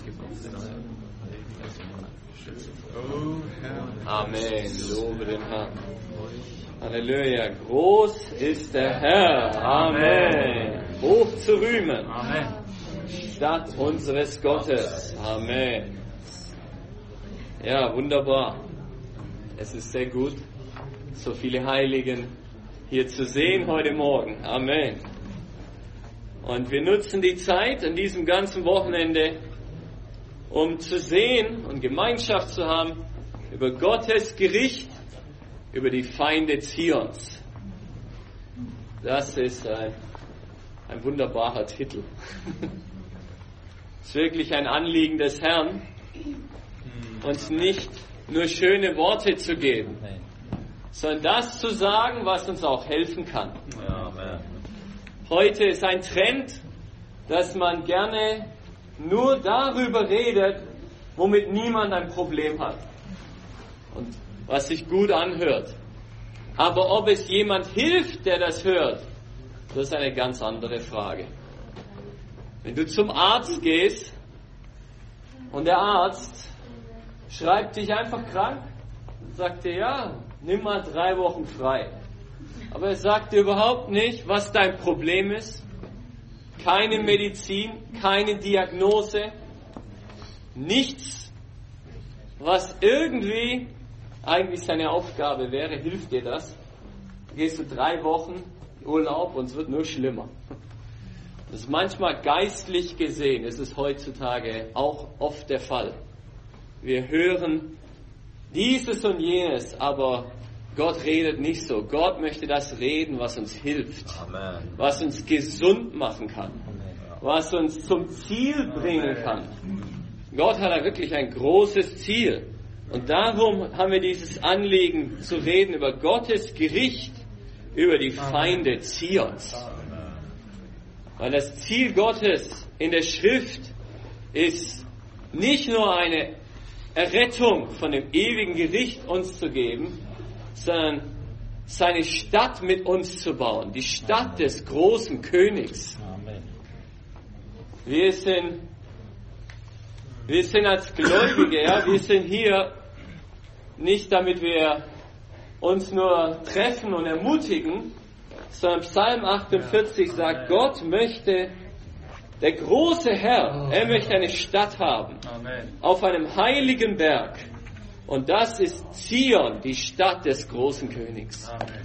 Amen. Lobe den Herrn. Halleluja. Groß ist der Herr. Amen. Hoch zu rühmen. Amen. Statt unseres Gottes. Amen. Ja, wunderbar. Es ist sehr gut, so viele Heiligen hier zu sehen heute Morgen. Amen. Und wir nutzen die Zeit an diesem ganzen Wochenende, um zu sehen und Gemeinschaft zu haben über Gottes Gericht, über die Feinde Zions. Das ist ein wunderbarer Titel. Es ist wirklich ein Anliegen des Herrn, uns nicht nur schöne Worte zu geben, sondern das zu sagen, was uns auch helfen kann. Heute ist ein Trend, dass man gerne nur darüber redet, womit niemand ein Problem hat und was sich gut anhört. Aber ob es jemand hilft, der das hört, das ist eine ganz andere Frage. Wenn du zum Arzt gehst und der Arzt schreibt dich einfach krank und sagt dir, ja, nimm mal 3 Wochen frei. Aber er sagt dir überhaupt nicht, was dein Problem ist. Keine Medizin, keine Diagnose, nichts, was irgendwie eigentlich seine Aufgabe wäre. Hilft dir das? Dann gehst du 3 Wochen Urlaub und es wird nur schlimmer. Das ist manchmal geistlich gesehen, ist es heutzutage auch oft der Fall. Wir hören dieses und jenes, aber Gott redet nicht so. Gott möchte das reden, was uns hilft, Amen. Was uns gesund machen kann, was uns zum Ziel bringen kann. Gott hat da wirklich ein großes Ziel. Und darum haben wir dieses Anliegen zu reden über Gottes Gericht, über die Feinde Zions. Weil das Ziel Gottes in der Schrift ist nicht nur eine Errettung von dem ewigen Gericht uns zu geben, sondern seine Stadt mit uns zu bauen, die Stadt des großen Königs. Wir sind als Gläubige, ja, wir sind hier nicht, damit wir uns nur treffen und ermutigen, sondern Psalm 48 sagt, Gott möchte, der große Herr, er möchte eine Stadt haben, auf einem heiligen Berg. Und das ist Zion, die Stadt des großen Königs.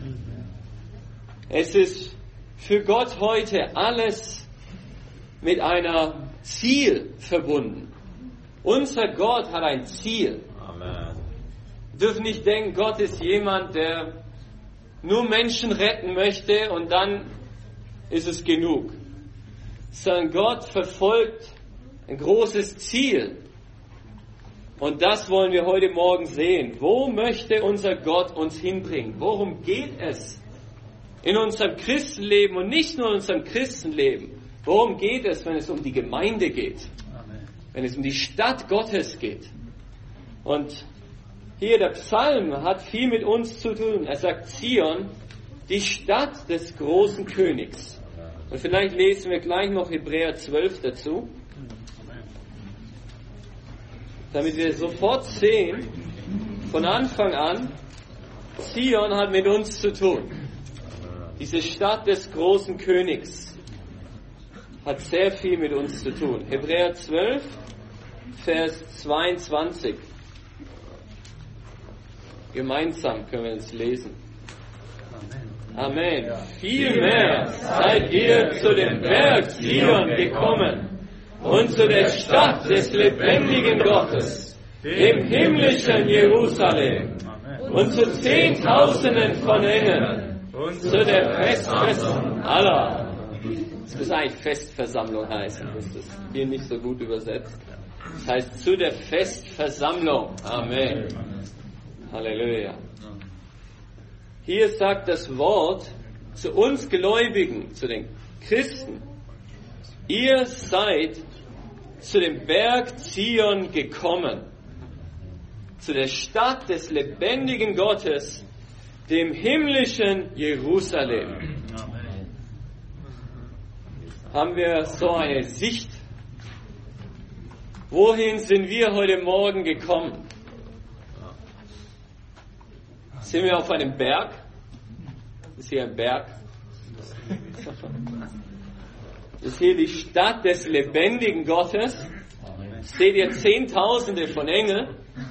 Es ist für Gott heute alles mit einem Ziel verbunden. Unser Gott hat ein Ziel. Wir dürfen nicht denken, Gott ist jemand, der nur Menschen retten möchte und dann ist es genug. Sondern Gott verfolgt ein großes Ziel. Und das wollen wir heute Morgen sehen. Wo möchte unser Gott uns hinbringen? Worum geht es in unserem Christenleben und nicht nur in unserem Christenleben? Worum geht es, wenn es um die Gemeinde geht? Wenn es um die Stadt Gottes geht? Und hier der Psalm hat viel mit uns zu tun. Er sagt Zion, die Stadt des großen Königs. Und vielleicht lesen wir gleich noch Hebräer 12 dazu, damit wir sofort sehen, von Anfang an, Zion hat mit uns zu tun. Diese Stadt des großen Königs hat sehr viel mit uns zu tun. Hebräer 12, Vers 22. Gemeinsam können wir es lesen. Amen. Vielmehr seid ihr zu dem Berg Zion gekommen und zu der Stadt des lebendigen Gottes, dem himmlischen Jerusalem, und zu Zehntausenden von Engeln, und zu der Festversammlung aller. Das muss eigentlich Festversammlung heißen, das ist hier nicht so gut übersetzt. Das heißt zu der Festversammlung. Amen. Halleluja. Hier sagt das Wort zu uns Gläubigen, zu den Christen, ihr seid zu dem Berg Zion gekommen, zu der Stadt des lebendigen Gottes, dem himmlischen Jerusalem. Haben wir so eine Sicht Wohin sind wir heute Morgen gekommen? Sind wir auf einem Berg? Ist hier ein Berg? Ist hier die Stadt des lebendigen Gottes? Seht ihr Zehntausende von Engeln?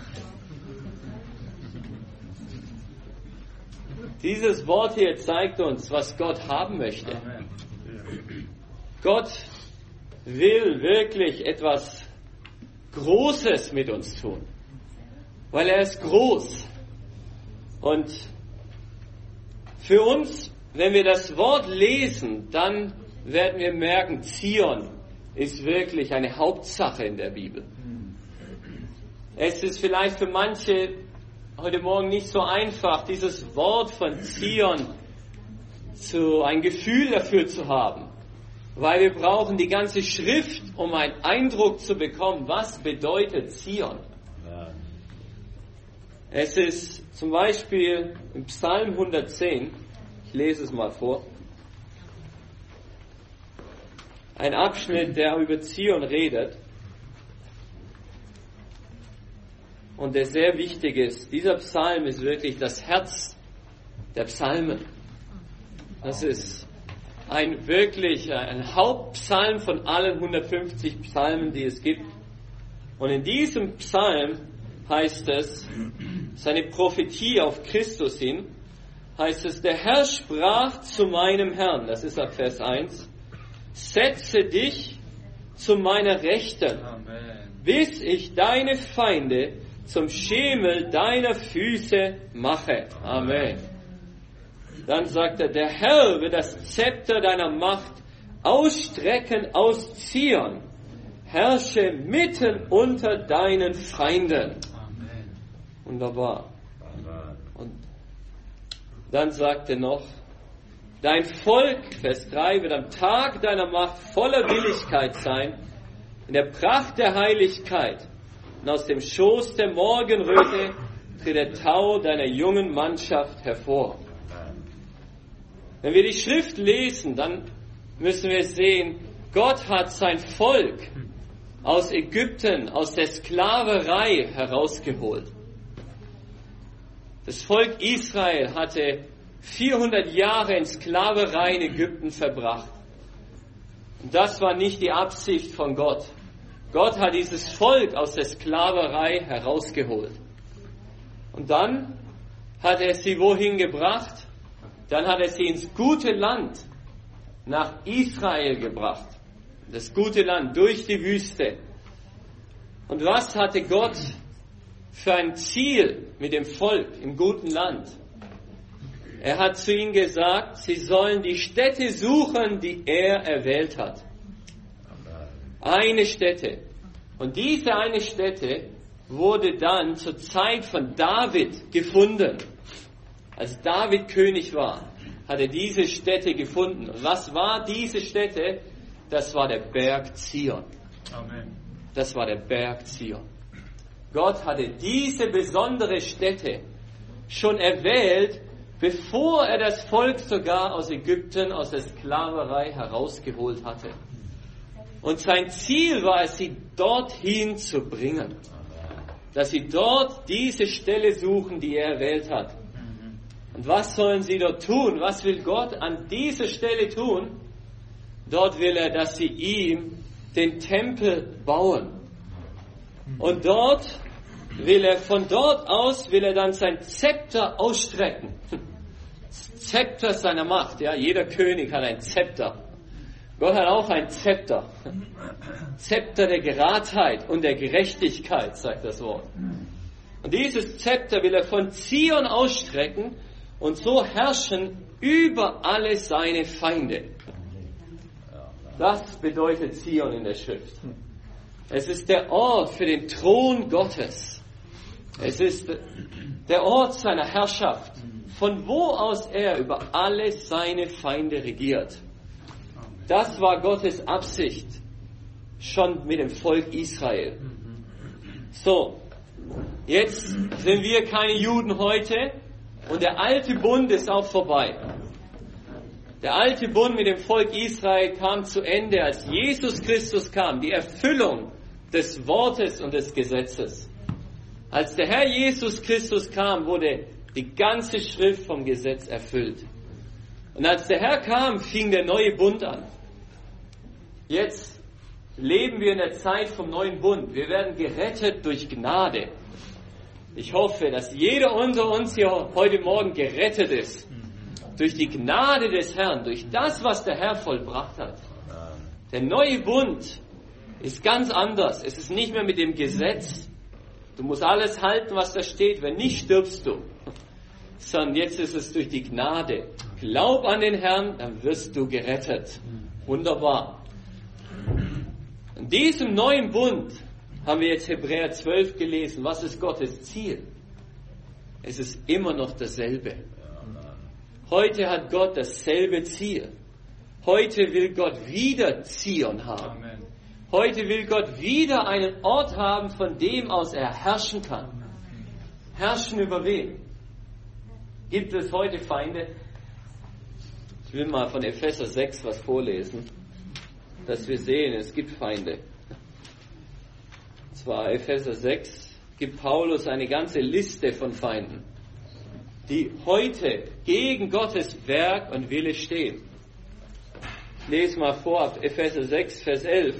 Dieses Wort hier zeigt uns, was Gott haben möchte. Gott will wirklich etwas Großes mit uns tun, weil er ist groß. Und für uns, wenn wir das Wort lesen, dann werden wir merken, Zion ist wirklich eine Hauptsache in der Bibel. Es ist vielleicht für manche heute Morgen nicht so einfach, dieses Wort von Zion ein Gefühl dafür zu haben, weil wir brauchen die ganze Schrift, um einen Eindruck zu bekommen, was bedeutet Zion. Es ist zum Beispiel im Psalm 110, ich lese es mal vor, ein Abschnitt, der über Zion redet und der sehr wichtig ist. Dieser Psalm ist wirklich das Herz der Psalmen. Das ist ein Hauptpsalm von allen 150 Psalmen, die es gibt. Und in diesem Psalm heißt es, seine Prophetie auf Christus hin, heißt es, der Herr sprach zu meinem Herrn, das ist ab Vers 1, setze dich zu meiner Rechten, bis ich deine Feinde zum Schemel deiner Füße mache. Amen. Dann sagt er, der Herr wird das Zepter deiner Macht ausstrecken aus Zion, herrsche mitten unter deinen Feinden. Amen. Wunderbar. Und dann sagt er noch, dein Volk, Vers 3, wird am Tag deiner Macht voller Willigkeit sein, in der Pracht der Heiligkeit. Und aus dem Schoß der Morgenröte tritt der Tau deiner jungen Mannschaft hervor. Wenn wir die Schrift lesen, dann müssen wir sehen, Gott hat sein Volk aus Ägypten, aus der Sklaverei herausgeholt. Das Volk Israel hatte 400 Jahre in Sklaverei in Ägypten verbracht. Und das war nicht die Absicht von Gott. Gott hat dieses Volk aus der Sklaverei herausgeholt. Und dann hat er sie wohin gebracht? Dann hat er sie ins gute Land, nach Israel gebracht. Das gute Land, durch die Wüste. Und was hatte Gott für ein Ziel mit dem Volk im guten Land? Er hat zu ihnen gesagt, sie sollen die Stätte suchen, die er erwählt hat. Eine Stätte. Und diese eine Stätte wurde dann zur Zeit von David gefunden. Als David König war, hat er diese Stätte gefunden. Und was war diese Stätte? Das war der Berg Zion. Amen. Das war der Berg Zion. Gott hatte diese besondere Stätte schon erwählt, bevor er das Volk sogar aus Ägypten, aus der Sklaverei herausgeholt hatte. Und sein Ziel war es, sie dorthin zu bringen. Dass sie dort diese Stelle suchen, die er erwählt hat. Und was sollen sie dort tun? Was will Gott an dieser Stelle tun? Dort will er, dass sie ihm den Tempel bauen. Und von dort aus will er dann sein Zepter ausstrecken. Zepter seiner Macht, ja. Jeder König hat ein Zepter. Gott hat auch ein Zepter. Zepter der Geradheit und der Gerechtigkeit, sagt das Wort. Und dieses Zepter will er von Zion ausstrecken und so herrschen über alle seine Feinde. Das bedeutet Zion in der Schrift. Es ist der Ort für den Thron Gottes. Es ist der Ort seiner Herrschaft, von wo aus er über alle seine Feinde regiert. Das war Gottes Absicht schon mit dem Volk Israel. So, jetzt sind wir keine Juden heute und der alte Bund ist auch vorbei. Der alte Bund mit dem Volk Israel kam zu Ende, als Jesus Christus kam, die Erfüllung des Wortes und des Gesetzes. Als der Herr Jesus Christus kam, wurde die ganze Schrift vom Gesetz erfüllt. Und als der Herr kam, fing der neue Bund an. Jetzt leben wir in der Zeit vom neuen Bund. Wir werden gerettet durch Gnade. Ich hoffe, dass jeder unter uns hier heute Morgen gerettet ist. Durch die Gnade des Herrn, durch das, was der Herr vollbracht hat. Der neue Bund ist ganz anders. Es ist nicht mehr mit dem Gesetz. Du musst alles halten, was da steht. Wenn nicht, stirbst du. Sondern jetzt ist es durch die Gnade. Glaub an den Herrn, dann wirst du gerettet. Wunderbar. In diesem neuen Bund haben wir jetzt Hebräer 12 gelesen. Was ist Gottes Ziel? Es ist immer noch dasselbe. Heute hat Gott dasselbe Ziel. Heute will Gott wieder Zion haben. Heute will Gott wieder einen Ort haben, von dem aus er herrschen kann. Herrschen über wen? Gibt es heute Feinde? Ich will mal von Epheser 6 was vorlesen, dass wir sehen, es gibt Feinde. Und zwar Epheser 6 gibt Paulus eine ganze Liste von Feinden, die heute gegen Gottes Werk und Wille stehen. Ich lese mal vor, ab Epheser 6, Vers 11.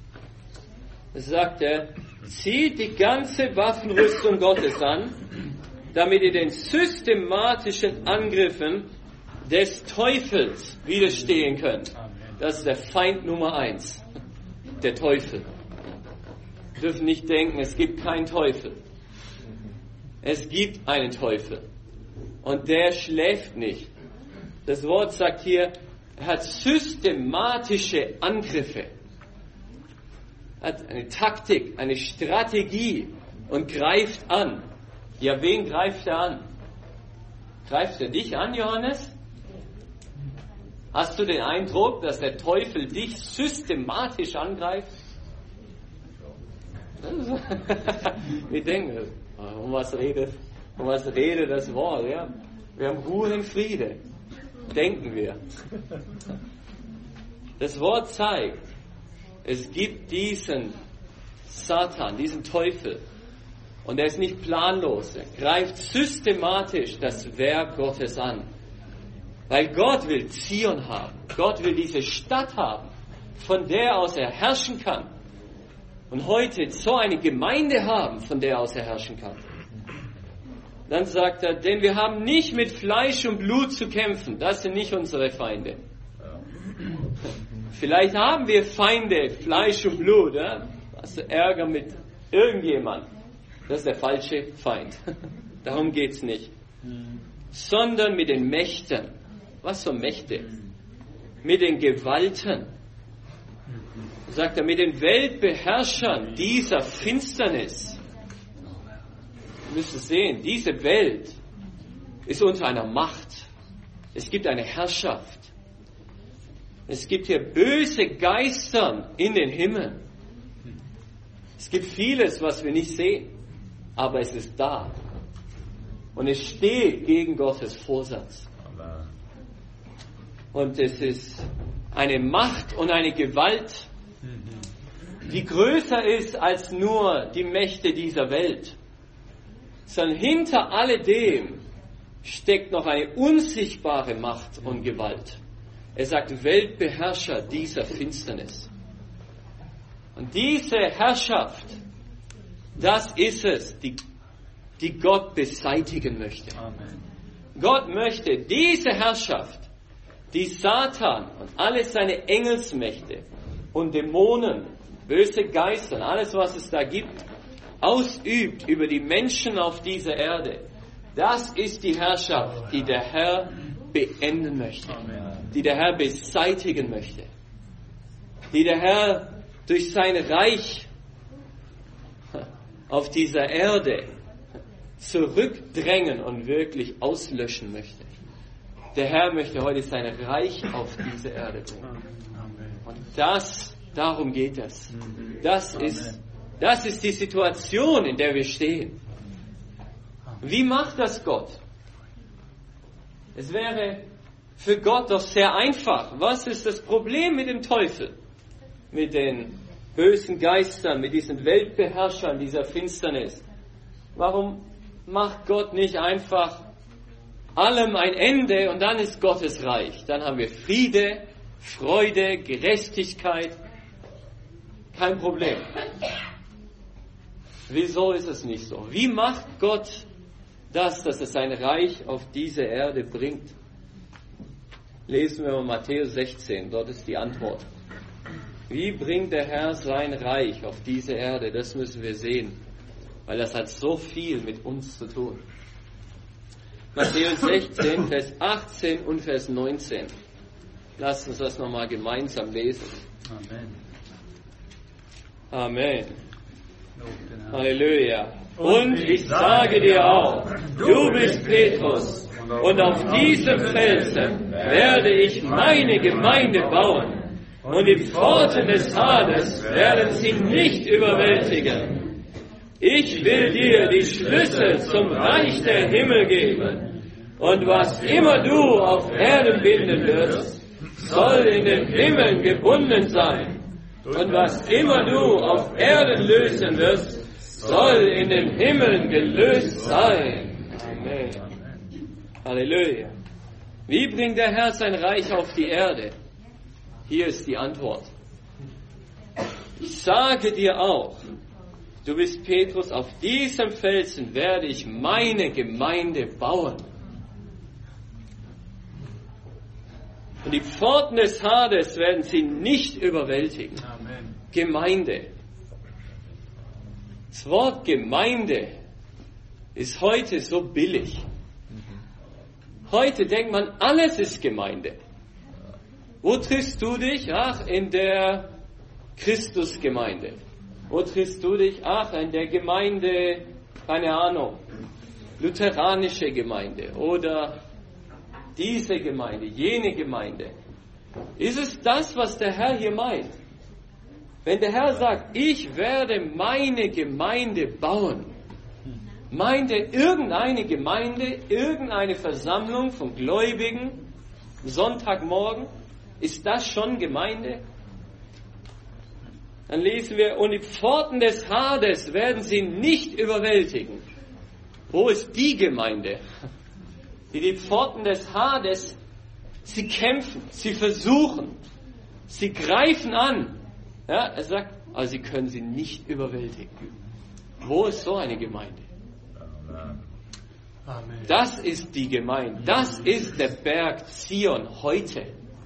Es sagt er, zieht die ganze Waffenrüstung Gottes an, damit ihr den systematischen Angriffen des Teufels widerstehen könnt. Das ist der Feind Nummer 1, der Teufel. Wir dürfen nicht denken, es gibt keinen Teufel. Es gibt einen Teufel. Und der schläft nicht. Das Wort sagt hier, er hat systematische Angriffe. Er hat eine Taktik, eine Strategie und greift an. Ja, wen greift er an? Greift er dich an, Johannes? Hast du den Eindruck, dass der Teufel dich systematisch angreift? Wir denken, um was redet das Wort? Ja? Wir haben Ruhe und Friede, denken wir. Das Wort zeigt, es gibt diesen Satan, diesen Teufel. Und er ist nicht planlos. Er greift systematisch das Werk Gottes an. Weil Gott will Zion haben. Gott will diese Stadt haben, von der aus er herrschen kann. Und heute so eine Gemeinde haben, von der aus er herrschen kann. Dann sagt er, denn wir haben nicht mit Fleisch und Blut zu kämpfen. Das sind nicht unsere Feinde. Vielleicht haben wir Feinde, Fleisch und Blut. Ja? Hast du Ärger mit irgendjemandem? Das ist der falsche Feind. Darum geht's nicht. Sondern mit den Mächten. Was für Mächte? Mit den Gewalten. Sagt er, mit den Weltbeherrschern dieser Finsternis. Wir müssen sehen, diese Welt ist unter einer Macht. Es gibt eine Herrschaft. Es gibt hier böse Geister in den Himmel. Es gibt vieles, was wir nicht sehen. Aber es ist da. Und es steht gegen Gottes Vorsatz. Und es ist eine Macht und eine Gewalt, die größer ist als nur die Mächte dieser Welt. Sondern hinter alledem steckt noch eine unsichtbare Macht und Gewalt. Er sagt Weltbeherrscher dieser Finsternis. Und diese Herrschaft, das ist es, die Gott beseitigen möchte. Amen. Gott möchte diese Herrschaft, die Satan und alle seine Engelsmächte und Dämonen, böse Geister, alles was es da gibt, ausübt über die Menschen auf dieser Erde. Das ist die Herrschaft, die der Herr beenden möchte, die der Herr beseitigen möchte, die der Herr durch sein Reich auf dieser Erde zurückdrängen und wirklich auslöschen möchte. Der Herr möchte heute sein Reich auf diese Erde bringen. Und darum geht es. Das ist die Situation, in der wir stehen. Wie macht das Gott? Es wäre für Gott doch sehr einfach. Was ist das Problem mit dem Teufel? Mit den bösen Geistern, mit diesen Weltbeherrschern dieser Finsternis. Warum macht Gott nicht einfach allem ein Ende und dann ist Gottes Reich? Dann haben wir Friede, Freude, Gerechtigkeit. Kein Problem. Wieso ist es nicht so? Wie macht Gott das, dass er sein Reich auf diese Erde bringt? Lesen wir mal Matthäus 16, dort ist die Antwort. Wie bringt der Herr sein Reich auf diese Erde? Das müssen wir sehen, weil das hat so viel mit uns zu tun. Matthäus 16, Vers 18 und Vers 19. Lasst uns das nochmal gemeinsam lesen. Amen. Halleluja. Und ich sage dir auch, du bist Petrus, und auf diesem Felsen werde ich meine Gemeinde bauen, und die Pforten des Hades werden sie nicht überwältigen. Ich will dir die Schlüssel zum Reich der Himmel geben, und was immer du auf Erden binden wirst, soll in den Himmeln gebunden sein. Und was immer du auf Erden lösen wirst, soll in den Himmeln gelöst sein. Amen. Halleluja. Wie bringt der Herr sein Reich auf die Erde? Hier ist die Antwort. Ich sage dir auch, du bist Petrus, auf diesem Felsen werde ich meine Gemeinde bauen. Und die Pforten des Hades werden sie nicht überwältigen. Amen. Gemeinde. Das Wort Gemeinde ist heute so billig. Heute denkt man, alles ist Gemeinde. Wo triffst du dich? Ach, in der Christusgemeinde. Wo triffst du dich? Ach, in der Gemeinde, keine Ahnung, lutheranische Gemeinde oder diese Gemeinde, jene Gemeinde. Ist es das, was der Herr hier meint? Wenn der Herr sagt, ich werde meine Gemeinde bauen, meint er irgendeine Gemeinde, irgendeine Versammlung von Gläubigen, Sonntagmorgen? Ist das schon Gemeinde? Dann lesen wir, und die Pforten des Hades werden sie nicht überwältigen. Wo ist die Gemeinde? Die Pforten des Hades, sie kämpfen, sie versuchen, sie greifen an. Ja, er sagt, aber sie können sie nicht überwältigen. Wo ist so eine Gemeinde? Amen. Das ist die Gemeinde. Das ist der Berg Zion heute.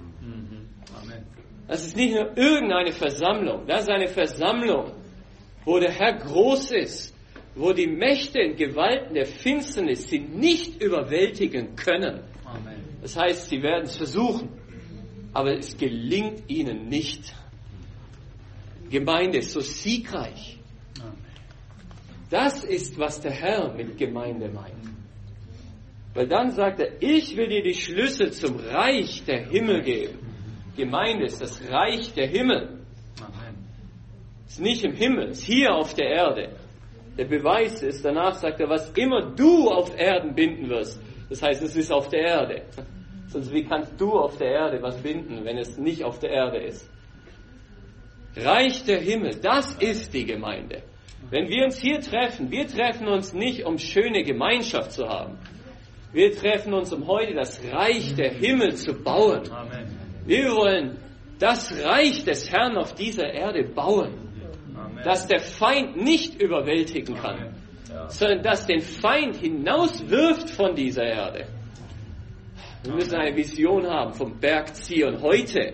Amen. Das ist nicht nur irgendeine Versammlung. Das ist eine Versammlung, wo der Herr groß ist, wo die Mächte und Gewalten der Finsternis sie nicht überwältigen können. Amen. Das heißt, sie werden es versuchen, aber es gelingt ihnen nicht. Gemeinde ist so siegreich. Amen. Das ist, was der Herr mit Gemeinde meint. Weil dann sagt er, ich will dir die Schlüssel zum Reich der Himmel geben. Gemeinde ist das Reich der Himmel. Amen. Es ist nicht im Himmel, es ist hier auf der Erde. Der Beweis ist, danach sagt er, was immer du auf Erden binden wirst. Das heißt, es ist auf der Erde. Sonst wie kannst du auf der Erde was binden, wenn es nicht auf der Erde ist? Reich der Himmel, das ist die Gemeinde. Wenn wir uns hier treffen, wir treffen uns nicht, um schöne Gemeinschaft zu haben. Wir treffen uns, um heute das Reich der Himmel zu bauen. Amen. Wir wollen das Reich des Herrn auf dieser Erde bauen. Amen. Dass der Feind nicht überwältigen kann, sondern dass den Feind hinauswirft von dieser Erde. Wir müssen eine Vision haben vom Berg Zion heute.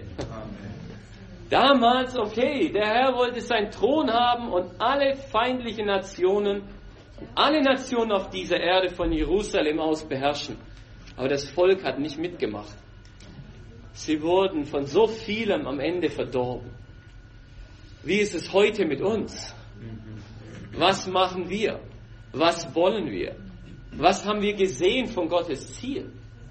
Damals, okay, der Herr wollte seinen Thron haben und alle feindlichen Nationen, alle Nationen auf dieser Erde von Jerusalem aus beherrschen. Aber das Volk hat nicht mitgemacht. Sie wurden von so vielem am Ende verdorben. Wie ist es heute mit uns? Was machen wir? Was wollen wir? Was haben wir gesehen von Gottes Ziel?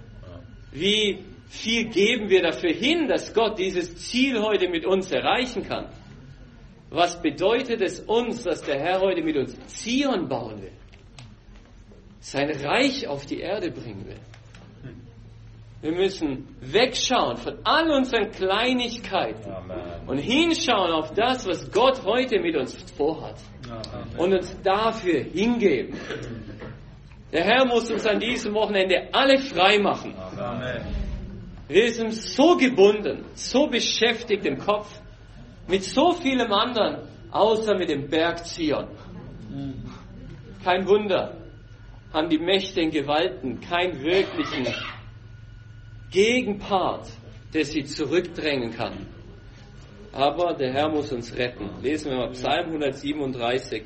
Wie viel geben wir dafür hin, dass Gott dieses Ziel heute mit uns erreichen kann? Was bedeutet es uns, dass der Herr heute mit uns Zion bauen will? Sein Reich auf die Erde bringen will. Wir müssen wegschauen von all unseren Kleinigkeiten und hinschauen auf das, was Gott heute mit uns vorhat. Und uns dafür hingeben. Der Herr muss uns an diesem Wochenende alle frei machen. Wir sind so gebunden, so beschäftigt im Kopf, mit so vielem anderen, außer mit dem Berg Zion. Kein Wunder, haben die Mächte und Gewalten keinen wirklichen Gegenpart, der sie zurückdrängen kann. Aber der Herr muss uns retten. Lesen wir mal Psalm 137.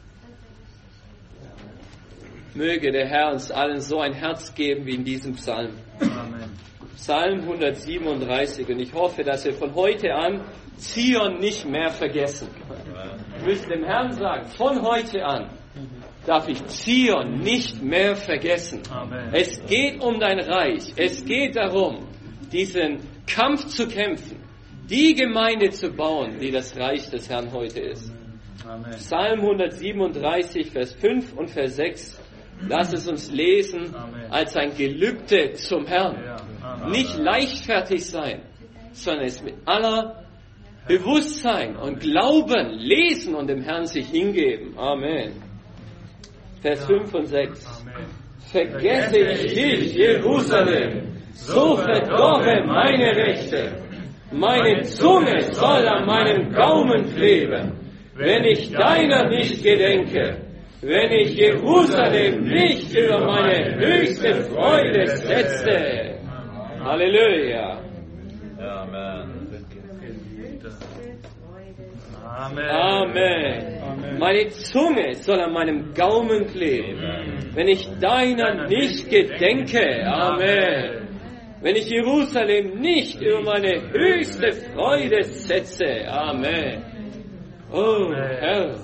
Möge der Herr uns allen so ein Herz geben wie in diesem Psalm. Amen. Psalm 137. Und ich hoffe, dass wir von heute an Zion nicht mehr vergessen. Ich möchte dem Herrn sagen, von heute an darf ich Zion nicht mehr vergessen. Amen. Es geht um dein Reich. Es geht darum, diesen Kampf zu kämpfen, die Gemeinde zu bauen, die das Reich des Herrn heute ist. Amen. Psalm 137, Vers 5 und Vers 6. Lass es uns lesen als ein Gelübde zum Herrn. Nicht leichtfertig sein, sondern es mit aller Bewusstsein und Glauben lesen und dem Herrn sich hingeben. Amen. Vers 5 und 6. Vergesse ich dich, Jerusalem, so verdorre meine Rechte. Meine Zunge soll an meinem Gaumen kleben, wenn ich deiner nicht gedenke, wenn ich Jerusalem nicht über meine höchste Freude setze. Halleluja. Amen. Amen. Meine Zunge soll an meinem Gaumen kleben, wenn ich deiner nicht gedenke. Amen. Wenn ich Jerusalem nicht über meine höchste Freude setze. Amen. Oh Herr.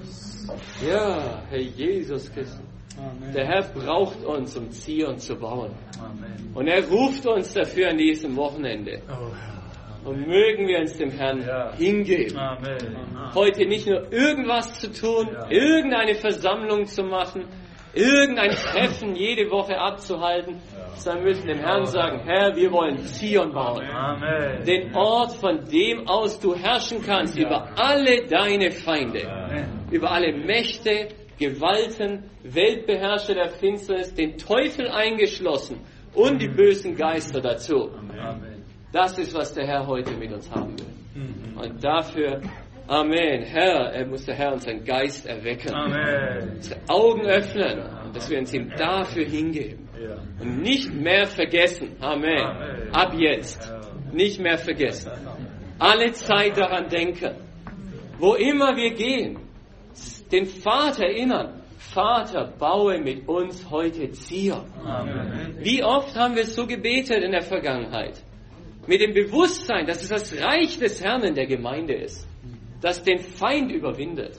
Ja, Herr Jesus Christus. Der Herr braucht uns, um Zion zu bauen. Und er ruft uns dafür an diesem Wochenende. Und mögen wir uns dem Herrn hingeben. Heute nicht nur irgendwas zu tun, irgendeine Versammlung zu machen, irgendein Treffen jede Woche abzuhalten, sondern müssen dem Herrn sagen, Herr, wir wollen Zion bauen. Amen. Den Ort, von dem aus du herrschen kannst über alle deine Feinde, über alle Mächte, Gewalten, Weltbeherrscher der Finsternis, den Teufel eingeschlossen und die bösen Geister dazu. Amen. Das ist, was der Herr heute mit uns haben will. Und dafür, Amen, Herr, muss der Herr unseren Geist erwecken, unsere Augen öffnen, dass wir uns ihm dafür hingeben und nicht mehr vergessen, Amen, ab jetzt, nicht mehr vergessen, alle Zeit daran denken, wo immer wir gehen, den Vater erinnern, Vater, baue mit uns heute Zion. Amen. Wie oft haben wir so gebetet in der Vergangenheit? Mit dem Bewusstsein, dass es das Reich des Herrn in der Gemeinde ist, das den Feind überwindet.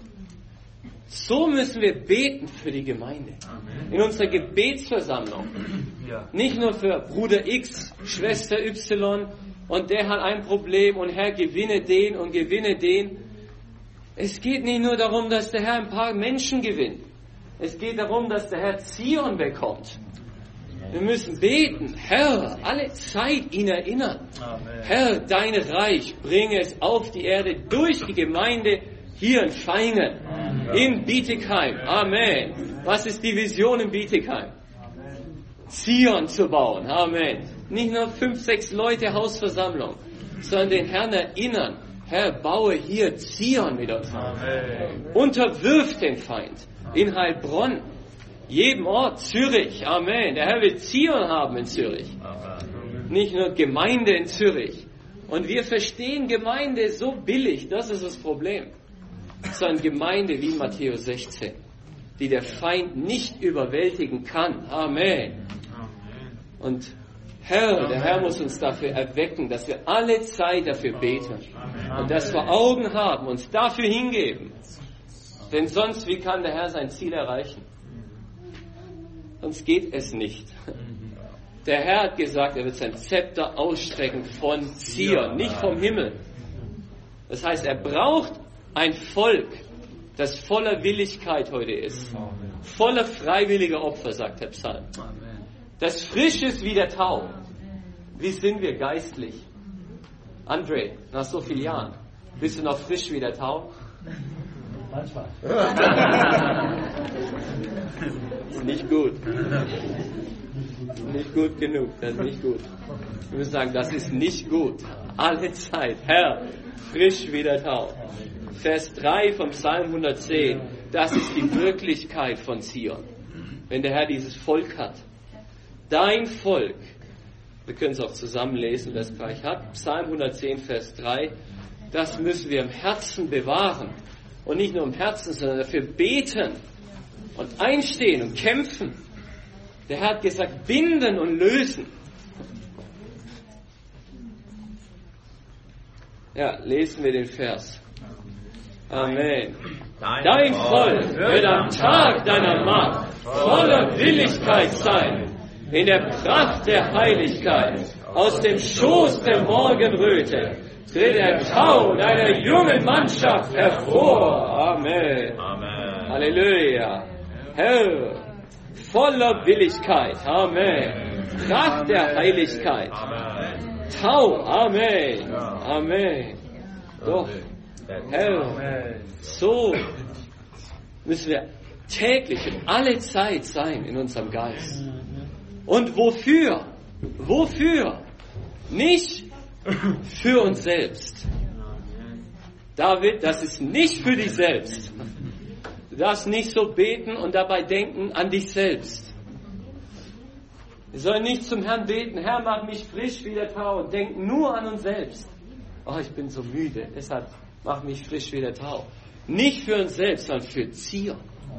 So müssen wir beten für die Gemeinde. In unserer Gebetsversammlung. Nicht nur für Bruder X, Schwester Y und der hat ein Problem und Herr, gewinne den und gewinne den. Es geht nicht nur darum, dass der Herr ein paar Menschen gewinnt. Es geht darum, dass der Herr Zion bekommt. Wir müssen beten, Herr, alle Zeit ihn erinnern. Amen. Herr, dein Reich, bringe es auf die Erde durch die Gemeinde hier in Vaihingen, in Bietigheim. Amen. Was ist die Vision in Bietigheim? Zion zu bauen. Amen. Nicht nur 5, 6 Leute Hausversammlung, sondern den Herrn erinnern. Herr, baue hier Zion mit uns. Amen. Unterwirf den Feind. In Heilbronn, jedem Ort, Zürich, Amen. Der Herr will Zion haben in Zürich. Amen. Nicht nur Gemeinde in Zürich. Und wir verstehen Gemeinde so billig, das ist das Problem. Sondern Gemeinde wie Matthäus 16, die der Feind nicht überwältigen kann. Amen. Und Herr, der Herr muss uns dafür erwecken, dass wir alle Zeit dafür beten und das vor Augen haben, uns dafür hingeben. Denn sonst, wie kann der Herr sein Ziel erreichen? Sonst geht es nicht. Der Herr hat gesagt, er wird sein Zepter ausstrecken von Zion, nicht vom Himmel. Das heißt, er braucht ein Volk, das voller Willigkeit heute ist. Voller freiwilliger Opfer, sagt der Psalm. Das frisch ist wie der Tau. Wie sind wir geistlich? André, nach so vielen Jahren, bist du noch frisch wie der Tau? Manchmal. Ist nicht gut. Nicht gut genug, das ist nicht gut. Wir müssen sagen, das ist nicht gut. Alle Zeit, Herr, frisch wie der Tau. Vers 3 vom Psalm 110, das ist die Wirklichkeit von Zion. Wenn der Herr dieses Volk hat. Dein Volk, wir können es auch zusammen lesen, wer es gleich hat, Psalm 110, Vers 3, das müssen wir im Herzen bewahren. Und nicht nur im Herzen, sondern dafür beten und einstehen und kämpfen. Der Herr hat gesagt, binden und lösen. Ja, lesen wir den Vers. Amen. Dein Volk wird am Tag deiner Macht voller Willigkeit sein, in der Pracht der Heiligkeit, aus dem Schoß der Morgenröte, tritt der Tau deiner jungen Mannschaft hervor. Amen. Amen. Halleluja. Herr, voller Willigkeit. Amen. Pracht der Heiligkeit. Amen. Tau. Amen. Amen. Doch, Herr, so müssen wir täglich und alle Zeit sein in unserem Geist. Und wofür? Wofür? Nicht für uns selbst. David, das ist nicht für dich selbst. Du darfst nicht so beten und dabei denken an dich selbst. Wir sollen nicht zum Herrn beten, Herr, mach mich frisch wie der Tau, und denken nur an uns selbst. Oh, ich bin so müde, deshalb mach mich frisch wie der Tau. Nicht für uns selbst, sondern für Zion.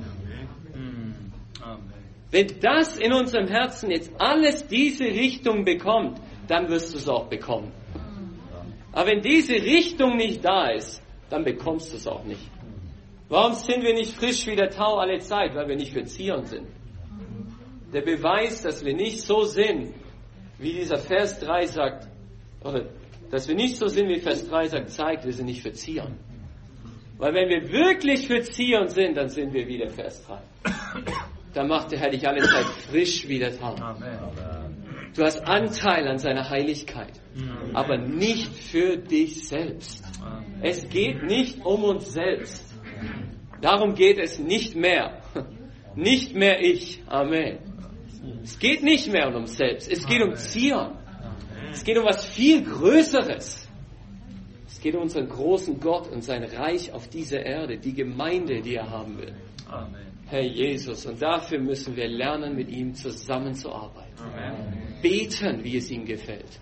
Wenn das in unserem Herzen jetzt alles diese Richtung bekommt, dann wirst du es auch bekommen. Aber wenn diese Richtung nicht da ist, dann bekommst du es auch nicht. Warum sind wir nicht frisch wie der Tau alle Zeit? Weil wir nicht für Zion sind. Der Beweis, dass wir nicht so sind, wie dieser Vers 3 sagt, oder dass wir nicht so sind, wie Vers 3 sagt, zeigt, wir sind nicht für Zion. Weil wenn wir wirklich für Zion sind, dann sind wir wie der Vers 3. Dann macht der Herr dich alle Zeit frisch wie der Tau. Du hast Anteil an seiner Heiligkeit, aber nicht für dich selbst. Es geht nicht um uns selbst. Darum geht es nicht mehr. Nicht mehr ich. Amen. Es geht nicht mehr um uns selbst. Es geht um Zion. Es geht um was viel Größeres. Es geht um unseren großen Gott und sein Reich auf dieser Erde, die Gemeinde, die er haben will. Amen. Herr Jesus, und dafür müssen wir lernen, mit ihm zusammenzuarbeiten. Amen. Beten, wie es ihm gefällt.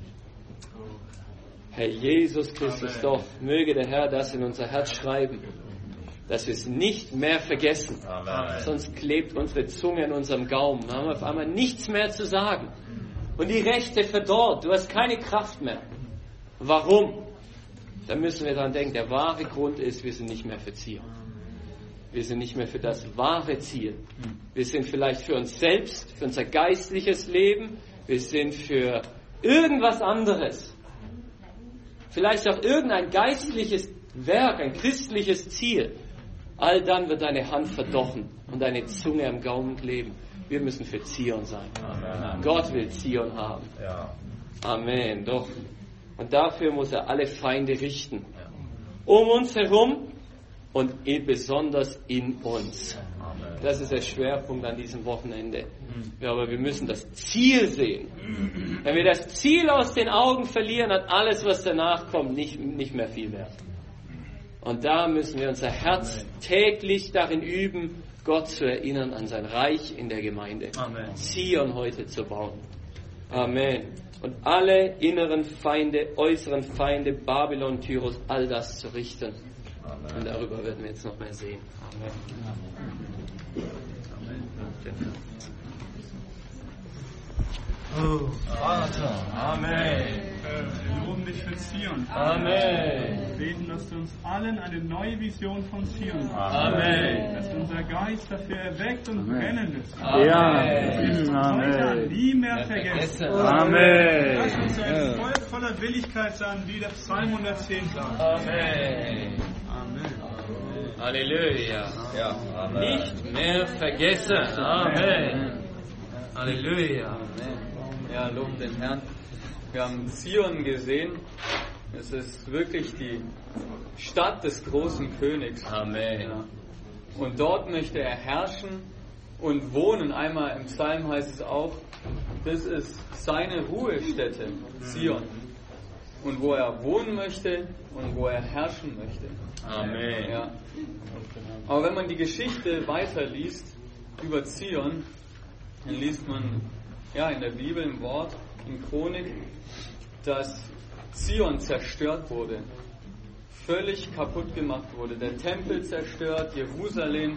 Herr Jesus Christus, Amen. Doch möge der Herr das in unser Herz schreiben, dass wir es nicht mehr vergessen. Amen. Sonst klebt unsere Zunge in unserem Gaumen. Dann haben wir auf einmal nichts mehr zu sagen. Und die Rechte verdorrt. Du hast keine Kraft mehr. Warum? Da müssen wir dran denken, der wahre Grund ist, wir sind nicht mehr für Zion. Wir sind nicht mehr für das wahre Ziel. Wir sind vielleicht für uns selbst, für unser geistliches Leben. Wir sind für irgendwas anderes. Vielleicht auch irgendein geistliches Werk, ein christliches Ziel. All dann wird deine Hand verdochen und deine Zunge am Gaumen kleben. Wir müssen für Zion sein. Amen. Gott will Zion haben. Ja. Amen. Doch. Und dafür muss er alle Feinde richten. Um uns herum und besonders in uns. Das ist der Schwerpunkt an diesem Wochenende. Ja, aber wir müssen das Ziel sehen. Wenn wir das Ziel aus den Augen verlieren, hat alles, was danach kommt, nicht mehr viel Wert. Und da müssen wir unser Herz täglich darin üben, Gott zu erinnern an sein Reich in der Gemeinde. Amen. Zion heute zu bauen. Amen. Und alle inneren Feinde, äußeren Feinde, Babylon, Tyrus, all das zu richten. Amen. Und darüber werden wir jetzt noch mehr sehen. Amen. Amen. Oh, Vater, Amen. Wir loben dich für Zion. Amen. Wir beten, dass du uns allen eine neue Vision von Zion gibst. Amen. Dass du unser Geist dafür erweckt und brennen lässt. Amen. Heute nie mehr vergessen. Amen. Lass uns ein Volk voller Willigkeit sein, wie der Psalm 110 sagt. Amen. Amen. Halleluja. Ja. Amen. Nicht mehr vergessen. Amen. Halleluja. Amen. Ja, loben den Herrn. Wir haben Zion gesehen. Es ist wirklich die Stadt des großen Königs. Amen. Ja. Und dort möchte er herrschen und wohnen. Einmal im Psalm heißt es auch, das ist seine Ruhestätte, Zion. Und wo er wohnen möchte und wo er herrschen möchte. Amen. Ja. Aber wenn man die Geschichte weiterliest über Zion, dann liest man in der Bibel, im Wort, in Chronik, dass Zion zerstört wurde, völlig kaputt gemacht wurde, der Tempel zerstört, Jerusalem,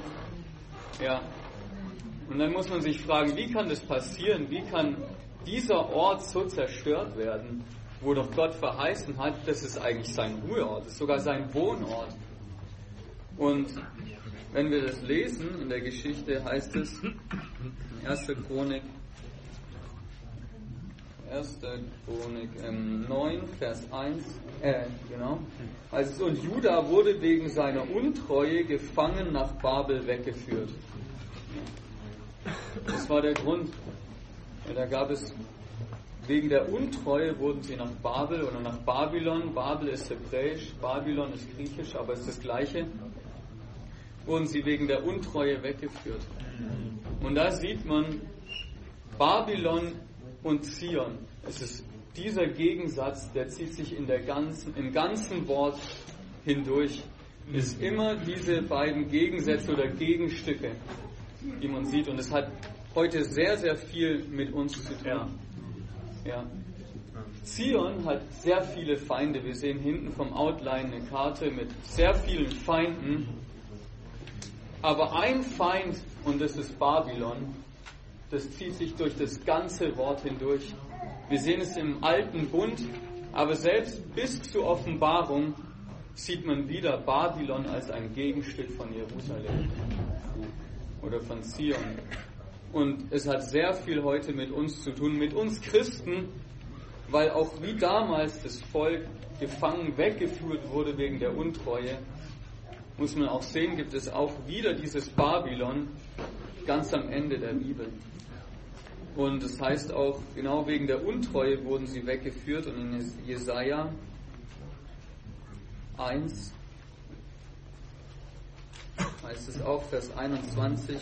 und dann muss man sich fragen, wie kann das passieren, wie kann dieser Ort so zerstört werden, wo doch Gott verheißen hat, das ist eigentlich sein Ruheort, das ist sogar sein Wohnort. Und wenn wir das lesen in der Geschichte, heißt es in 1. Chronik 9, Vers 1, Also, und Juda wurde wegen seiner Untreue gefangen nach Babel weggeführt. Das war der Grund. Da gab es, wegen der Untreue wurden sie nach Babel oder nach Babylon. Babel ist hebräisch, Babylon ist griechisch, aber ist das Gleiche. Wurden sie wegen der Untreue weggeführt. Und da sieht man Babylon und Zion. Es ist dieser Gegensatz, der zieht sich im ganzen Wort hindurch. Es ist immer diese beiden Gegensätze oder Gegenstücke, die man sieht. Und es hat heute sehr, sehr viel mit uns zu tun. Ja. Zion hat sehr viele Feinde. Wir sehen hinten vom Outline eine Karte mit sehr vielen Feinden. Aber ein Feind, und das ist Babylon, das zieht sich durch das ganze Wort hindurch. Wir sehen es im Alten Bund, aber selbst bis zur Offenbarung sieht man wieder Babylon als ein Gegenstück von Jerusalem oder von Zion. Und es hat sehr viel heute mit uns zu tun, mit uns Christen, weil auch wie damals das Volk gefangen weggeführt wurde wegen der Untreue, muss man auch sehen, gibt es auch wieder dieses Babylon ganz am Ende der Bibel. Und das heißt auch, genau wegen der Untreue wurden sie weggeführt. Und in Jesaja 1 heißt es auch, Vers 21,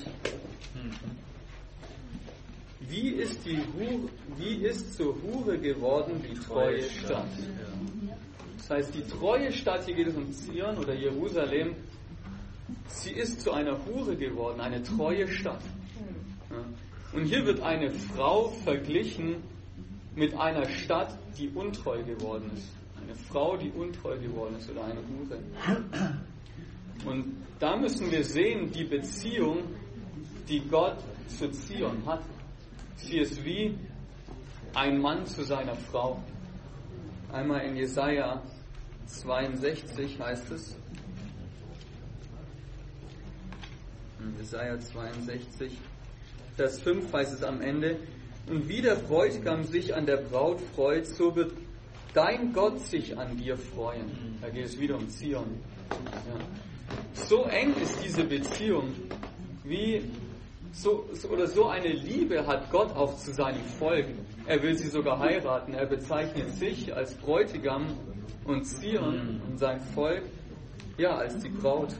wie ist zur Hure geworden die treue Stadt? Das heißt, die treue Stadt, hier geht es um Zion oder Jerusalem, sie ist zu einer Hure geworden, eine treue Stadt. Ja. Und hier wird eine Frau verglichen mit einer Stadt, die untreu geworden ist. Eine Frau, die untreu geworden ist oder eine Hure. Und da müssen wir sehen, die Beziehung, die Gott zu Zion hat. Sie ist wie ein Mann zu seiner Frau. Einmal in Jesaja 62 heißt es. In Jesaja 62, Vers 5 heißt es am Ende, und wie der Bräutigam sich an der Braut freut, so wird dein Gott sich an dir freuen. Da geht es wieder um Zion. Ja. So eng ist diese Beziehung, so eine Liebe hat Gott auch zu seinem Volk. Er will sie sogar heiraten. Er bezeichnet sich als Bräutigam und Zion und sein Volk als die Braut.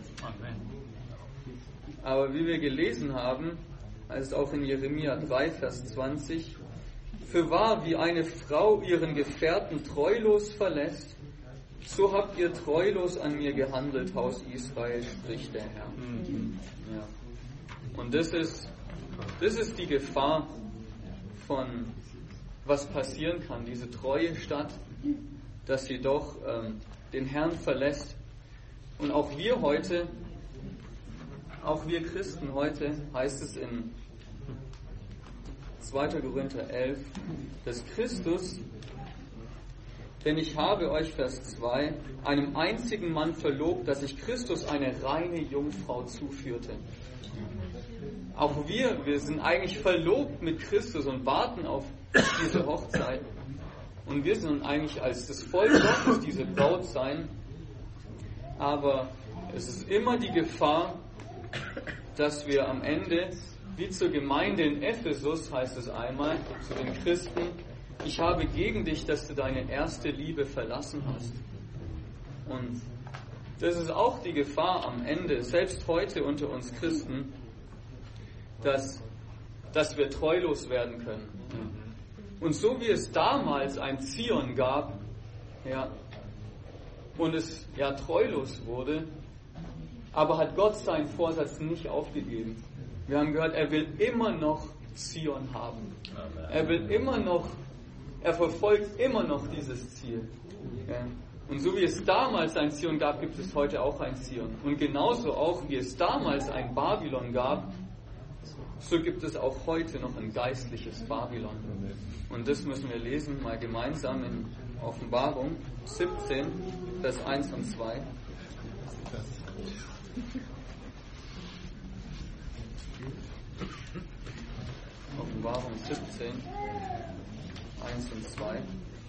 Aber wie wir gelesen haben, heißt es auch in Jeremia 3, Vers 20, fürwahr, wie eine Frau ihren Gefährten treulos verlässt, so habt ihr treulos an mir gehandelt, Haus Israel, spricht der Herr. Ja. Und das ist die Gefahr von, was passieren kann, diese treue Stadt, dass sie doch den Herrn verlässt. Und auch wir Christen heute, heißt es in 2. Korinther 11, dass Christus, denn ich habe euch, Vers 2, einem einzigen Mann verlobt, dass ich Christus eine reine Jungfrau zuführte. Auch wir sind eigentlich verlobt mit Christus und warten auf diese Hochzeit. Und wir sind eigentlich als das Volk Gottes diese Braut sein. Aber es ist immer die Gefahr, dass wir am Ende, wie zur Gemeinde in Ephesus heißt es einmal, zu den Christen, ich habe gegen dich, dass du deine erste Liebe verlassen hast. Und das ist auch die Gefahr am Ende, selbst heute unter uns Christen, dass wir treulos werden können. Und so wie es damals ein Zion gab, ja, und es ja treulos wurde, aber hat Gott seinen Vorsatz nicht aufgegeben. Wir haben gehört, er will immer noch Zion haben. Er verfolgt immer noch dieses Ziel. Ja. Und so wie es damals ein Zion gab, gibt es heute auch ein Zion. Und genauso auch wie es damals ein Babylon gab, so gibt es auch heute noch ein geistliches Babylon. Und das müssen wir lesen, mal gemeinsam in Offenbarung 17, Vers 1 und 2. Offenbarung 17, 1 und 2.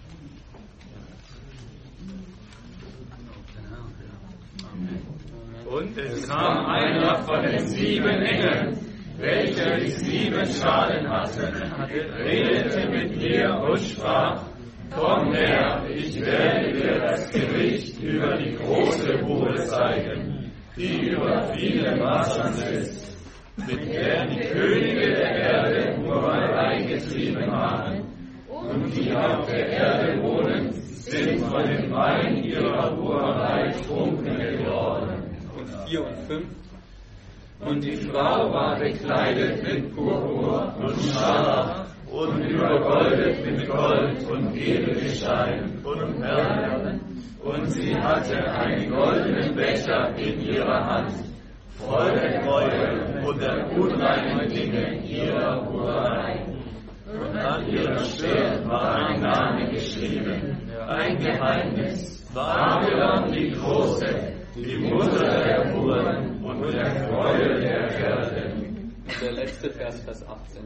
Und es kam einer von den 7 Engeln, welcher die 7 Schalen hatte, redete mit mir und sprach: Komm her, ich werde dir das Gericht über die große Hure zeigen, die über viele Wassern sitzt, mit der die Könige der Erde Hurerei getrieben haben, und die auf der Erde wohnen, sind von dem Wein ihrer Hurerei trunken geworden. Und 4 und 5. Und die Frau war bekleidet mit Purpur und Scharlach und übergoldet mit Gold und Edelgestein und Perlen. Und sie hatte einen goldenen Becher in ihrer Hand, voll der Gräuel und der unreinen Dinge ihrer Hurerei. Und an ihrer Stirn war ein Name geschrieben, ein Geheimnis, Babylon die Große, die Mutter der Huren und der Gräuel der Erde. Und der letzte Vers, Vers 18.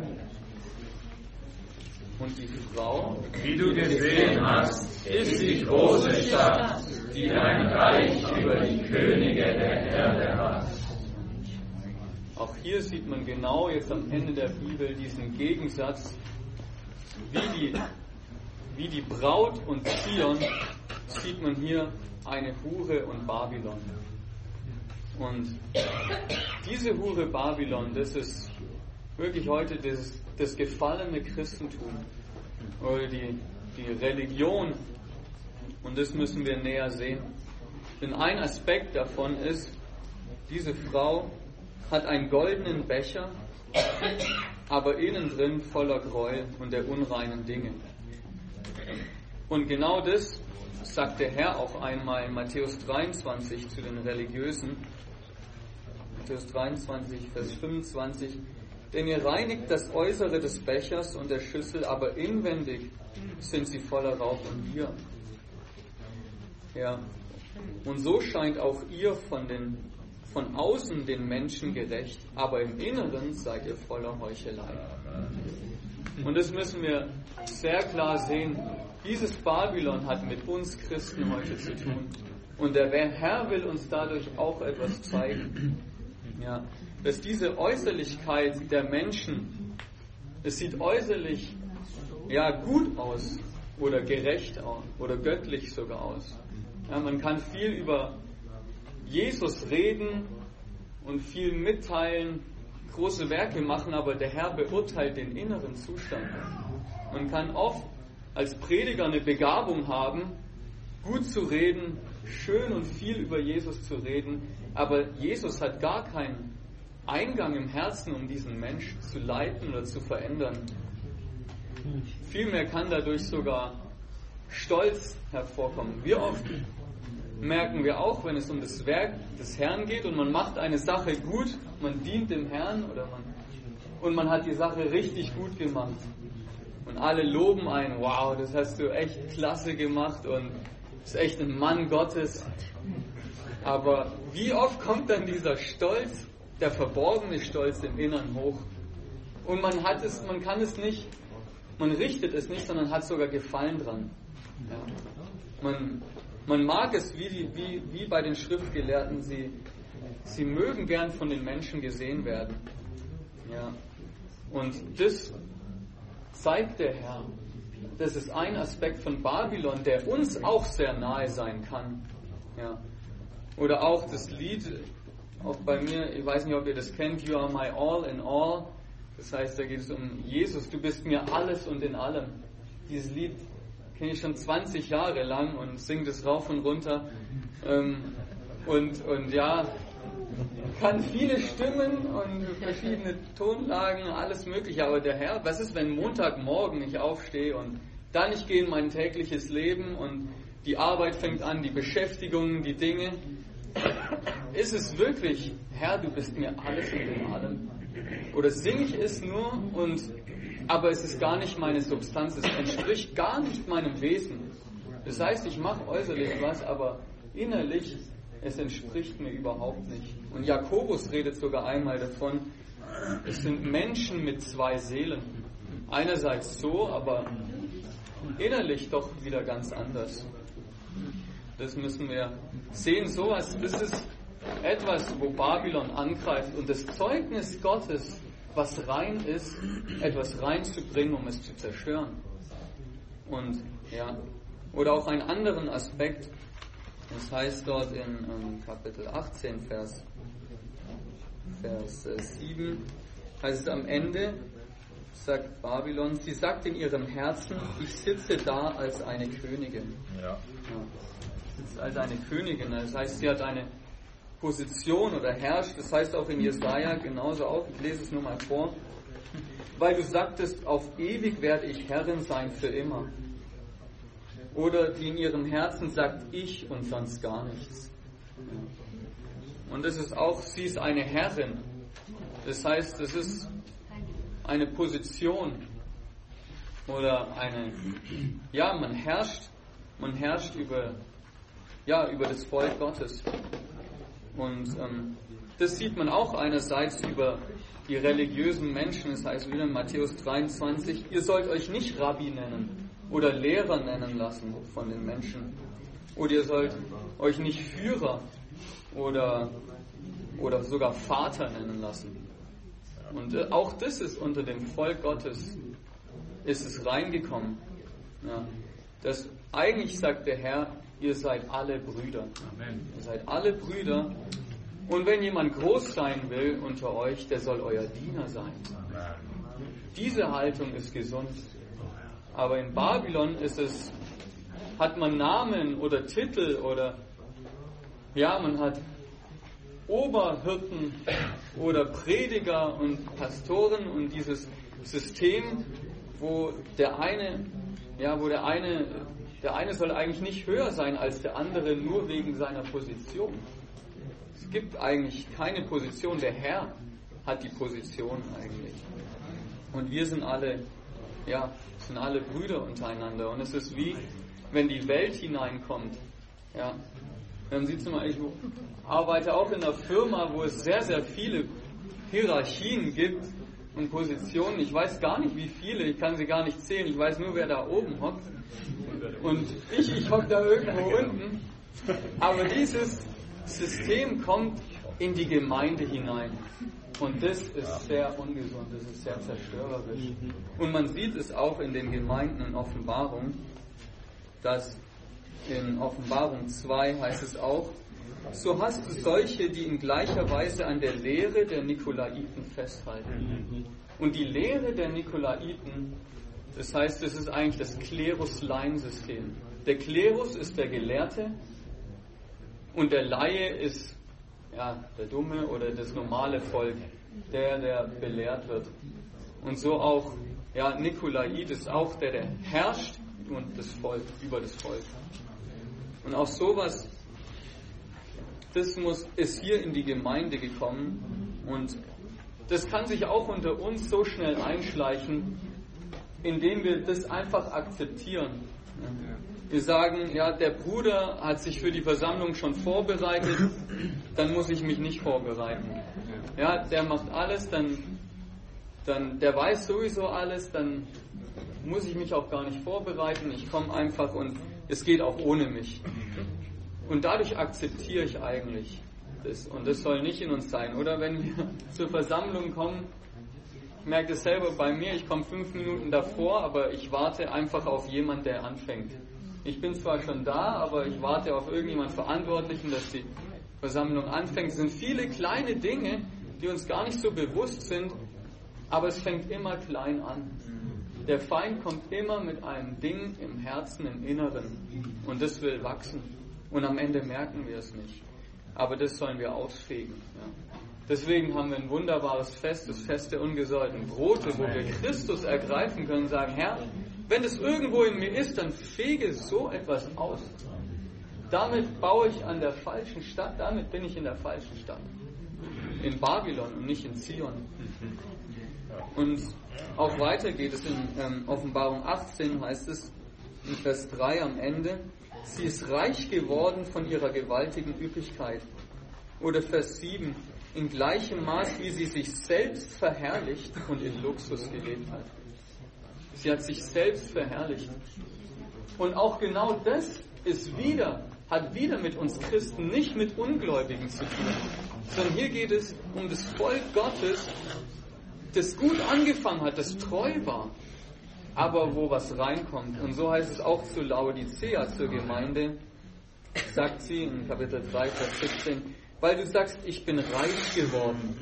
Und die Frau, Wie du gesehen hast, ist die große Stadt, die ein Reich über die Könige der Erde hat. auch hier sieht man genau jetzt am Ende der Bibel diesen Gegensatz, wie die Braut und Zion, sieht man hier eine Hure und Babylon. Und diese Hure Babylon, das ist wirklich heute das gefallene Christentum oder die Religion, und das müssen wir näher sehen. Denn ein Aspekt davon ist, diese Frau hat einen goldenen Becher, aber innen drin voller Gräuel und der unreinen Dinge. Und genau das sagt der Herr auch einmal in Matthäus 23 zu den Religiösen. Matthäus 23, Vers 25. Denn ihr reinigt das Äußere des Bechers und der Schüssel, aber inwendig sind sie voller Rauch und Gier. Ja. Und so scheint auch ihr von außen den Menschen gerecht, aber im Inneren seid ihr voller Heuchelei. Und das müssen wir sehr klar sehen. Dieses Babylon hat mit uns Christen heute zu tun. Und der Herr will uns dadurch auch etwas zeigen. Ja, dass diese Äußerlichkeit der Menschen, es sieht äußerlich ja gut aus oder gerecht aus oder göttlich sogar aus. Ja, man kann viel über Jesus reden und viel mitteilen, große Werke machen, aber der Herr beurteilt den inneren Zustand. Man kann oft als Prediger eine Begabung haben, gut zu reden, schön und viel über Jesus zu reden, aber Jesus hat gar keinen Eingang im Herzen, um diesen Mensch zu leiten oder zu verändern. Vielmehr kann dadurch sogar Stolz hervorkommen. Wie oft merken wir auch, wenn es um das Werk des Herrn geht und man macht eine Sache gut, man dient dem Herrn und man hat die Sache richtig gut gemacht. Und alle loben einen, wow, das hast du echt klasse gemacht und ist echt ein Mann Gottes. Aber wie oft kommt dann dieser Stolz, der verborgene Stolz im Innern hoch? Und man kann es nicht, man richtet es nicht, sondern hat sogar Gefallen dran. Ja. Man mag es wie bei den Schriftgelehrten, sie mögen gern von den Menschen gesehen werden. Ja. Und das zeigt der Herr. das ist ein Aspekt von Babylon, der uns auch sehr nahe sein kann. Ja. Oder auch das Lied, auch bei mir, ich weiß nicht, ob ihr das kennt, You are my all in all. Das heißt, da geht es um Jesus, du bist mir alles und in allem. Dieses Lied kenne ich schon 20 Jahre lang und singe das rauf und runter. Und ja, kann viele Stimmen und verschiedene Tonlagen, alles mögliche. Aber der Herr, was ist, wenn Montagmorgen ich aufstehe und dann ich gehe in mein tägliches Leben und die Arbeit fängt an, die Beschäftigung, die Dinge. Ist es wirklich, Herr, du bist mir alles und in allem? Oder singe ich es nur, aber es ist gar nicht meine Substanz, es entspricht gar nicht meinem Wesen. Das heißt, ich mache äußerlich was, aber innerlich, es entspricht mir überhaupt nicht. Und Jakobus redet sogar einmal davon, es sind Menschen mit zwei Seelen. Einerseits so, aber innerlich doch wieder ganz anders. Das müssen wir sehen. Das ist etwas, wo Babylon angreift und das Zeugnis Gottes, was rein ist, etwas reinzubringen, um es zu zerstören. Und ja, oder auch einen anderen Aspekt, das heißt dort in Kapitel 18, Vers 7, heißt es am Ende, sagt Babylon, sie sagt in ihrem Herzen, ich sitze da als eine Königin. Ja. Sitzt als eine Königin, das heißt, sie hat eine Position oder herrscht, das heißt auch in Jesaja genauso auch, ich lese es nur mal vor, weil du sagtest, auf ewig werde ich Herrin sein für immer. Oder die in ihrem Herzen sagt, ich und sonst gar nichts. Und das ist auch, sie ist eine Herrin. Das heißt, es ist eine Position oder man herrscht über das Volk Gottes. Und das sieht man auch einerseits über die religiösen Menschen, das heißt wieder in Matthäus 23, ihr sollt euch nicht Rabbi nennen oder Lehrer nennen lassen von den Menschen. Oder ihr sollt euch nicht Führer oder sogar Vater nennen lassen. Und auch das ist unter dem Volk Gottes, ist es reingekommen. Ja, das eigentlich sagt der Herr, ihr seid alle Brüder. Amen. Ihr seid alle Brüder. Und wenn jemand groß sein will unter euch, der soll euer Diener sein. Amen. Diese Haltung ist gesund. Aber in Babylon hat man Namen oder Titel man hat Oberhirten oder Prediger und Pastoren und dieses System, wo der eine soll eigentlich nicht höher sein als der andere, nur wegen seiner Position. Es gibt eigentlich keine Position, der Herr hat die Position eigentlich. Und wir sind alle Brüder untereinander. Und es ist wie, wenn die Welt hineinkommt. Ja, dann sieht zum Beispiel, ich arbeite auch in einer Firma, wo es sehr, sehr viele Hierarchien gibt und Positionen. Ich weiß gar nicht, wie viele, ich kann sie gar nicht zählen. Ich weiß nur, wer da oben hockt. Und ich hocke da irgendwo unten. Aber dieses System kommt in die Gemeinde hinein. Und das ist sehr ungesund, das ist sehr zerstörerisch. Und man sieht es auch in den Gemeinden in Offenbarung, dass in Offenbarung 2 heißt es auch, so hast du solche, die in gleicher Weise an der Lehre der Nikolaiten festhalten. Und die Lehre der Nikolaiten, das heißt, es ist eigentlich das Klerus-Laien-System. Der Klerus ist der Gelehrte und der Laie ist der Dumme oder das normale Volk, der belehrt wird. Und so auch, Nikolait ist auch der herrscht und das Volk, über das Volk. Und auch sowas, ist hier in die Gemeinde gekommen und das kann sich auch unter uns so schnell einschleichen, indem wir das einfach akzeptieren. Wir sagen, der Bruder hat sich für die Versammlung schon vorbereitet, dann muss ich mich nicht vorbereiten. Ja, der macht alles, dann der weiß sowieso alles, dann muss ich mich auch gar nicht vorbereiten, ich komme einfach und es geht auch ohne mich. Und dadurch akzeptiere ich eigentlich das. Und das soll nicht in uns sein. Oder wenn wir zur Versammlung kommen, merke das selber bei mir, ich komme 5 Minuten davor, aber ich warte einfach auf jemanden, der anfängt. Ich bin zwar schon da, aber ich warte auf irgendjemanden Verantwortlichen, dass die Versammlung anfängt. Es sind viele kleine Dinge, die uns gar nicht so bewusst sind, aber es fängt immer klein an. Der Feind kommt immer mit einem Ding im Herzen, im Inneren, und das will wachsen. Und am Ende merken wir es nicht. Aber das sollen wir ausfegen. Ja. Deswegen haben wir ein wunderbares Fest, das Fest der ungesäuerten Brote, wo wir Christus ergreifen können und sagen, Herr, wenn es irgendwo in mir ist, dann fege so etwas aus. Damit baue ich an der falschen Stadt, damit bin ich in der falschen Stadt. In Babylon und nicht in Zion. Und auch weiter geht es in Offenbarung 18, heißt es in Vers 3 am Ende, sie ist reich geworden von ihrer gewaltigen Üppigkeit. Oder Vers 7, in gleichem Maß, wie sie sich selbst verherrlicht und in Luxus gelebt hat. Sie hat sich selbst verherrlicht. Und auch genau das hat wieder mit uns Christen, nicht mit Ungläubigen zu tun, sondern hier geht es um das Volk Gottes, das gut angefangen hat, das treu war, aber wo was reinkommt. Und so heißt es auch zu Laodicea, zur Gemeinde, sagt sie in Kapitel 3, Vers 17, weil du sagst, ich bin reich geworden,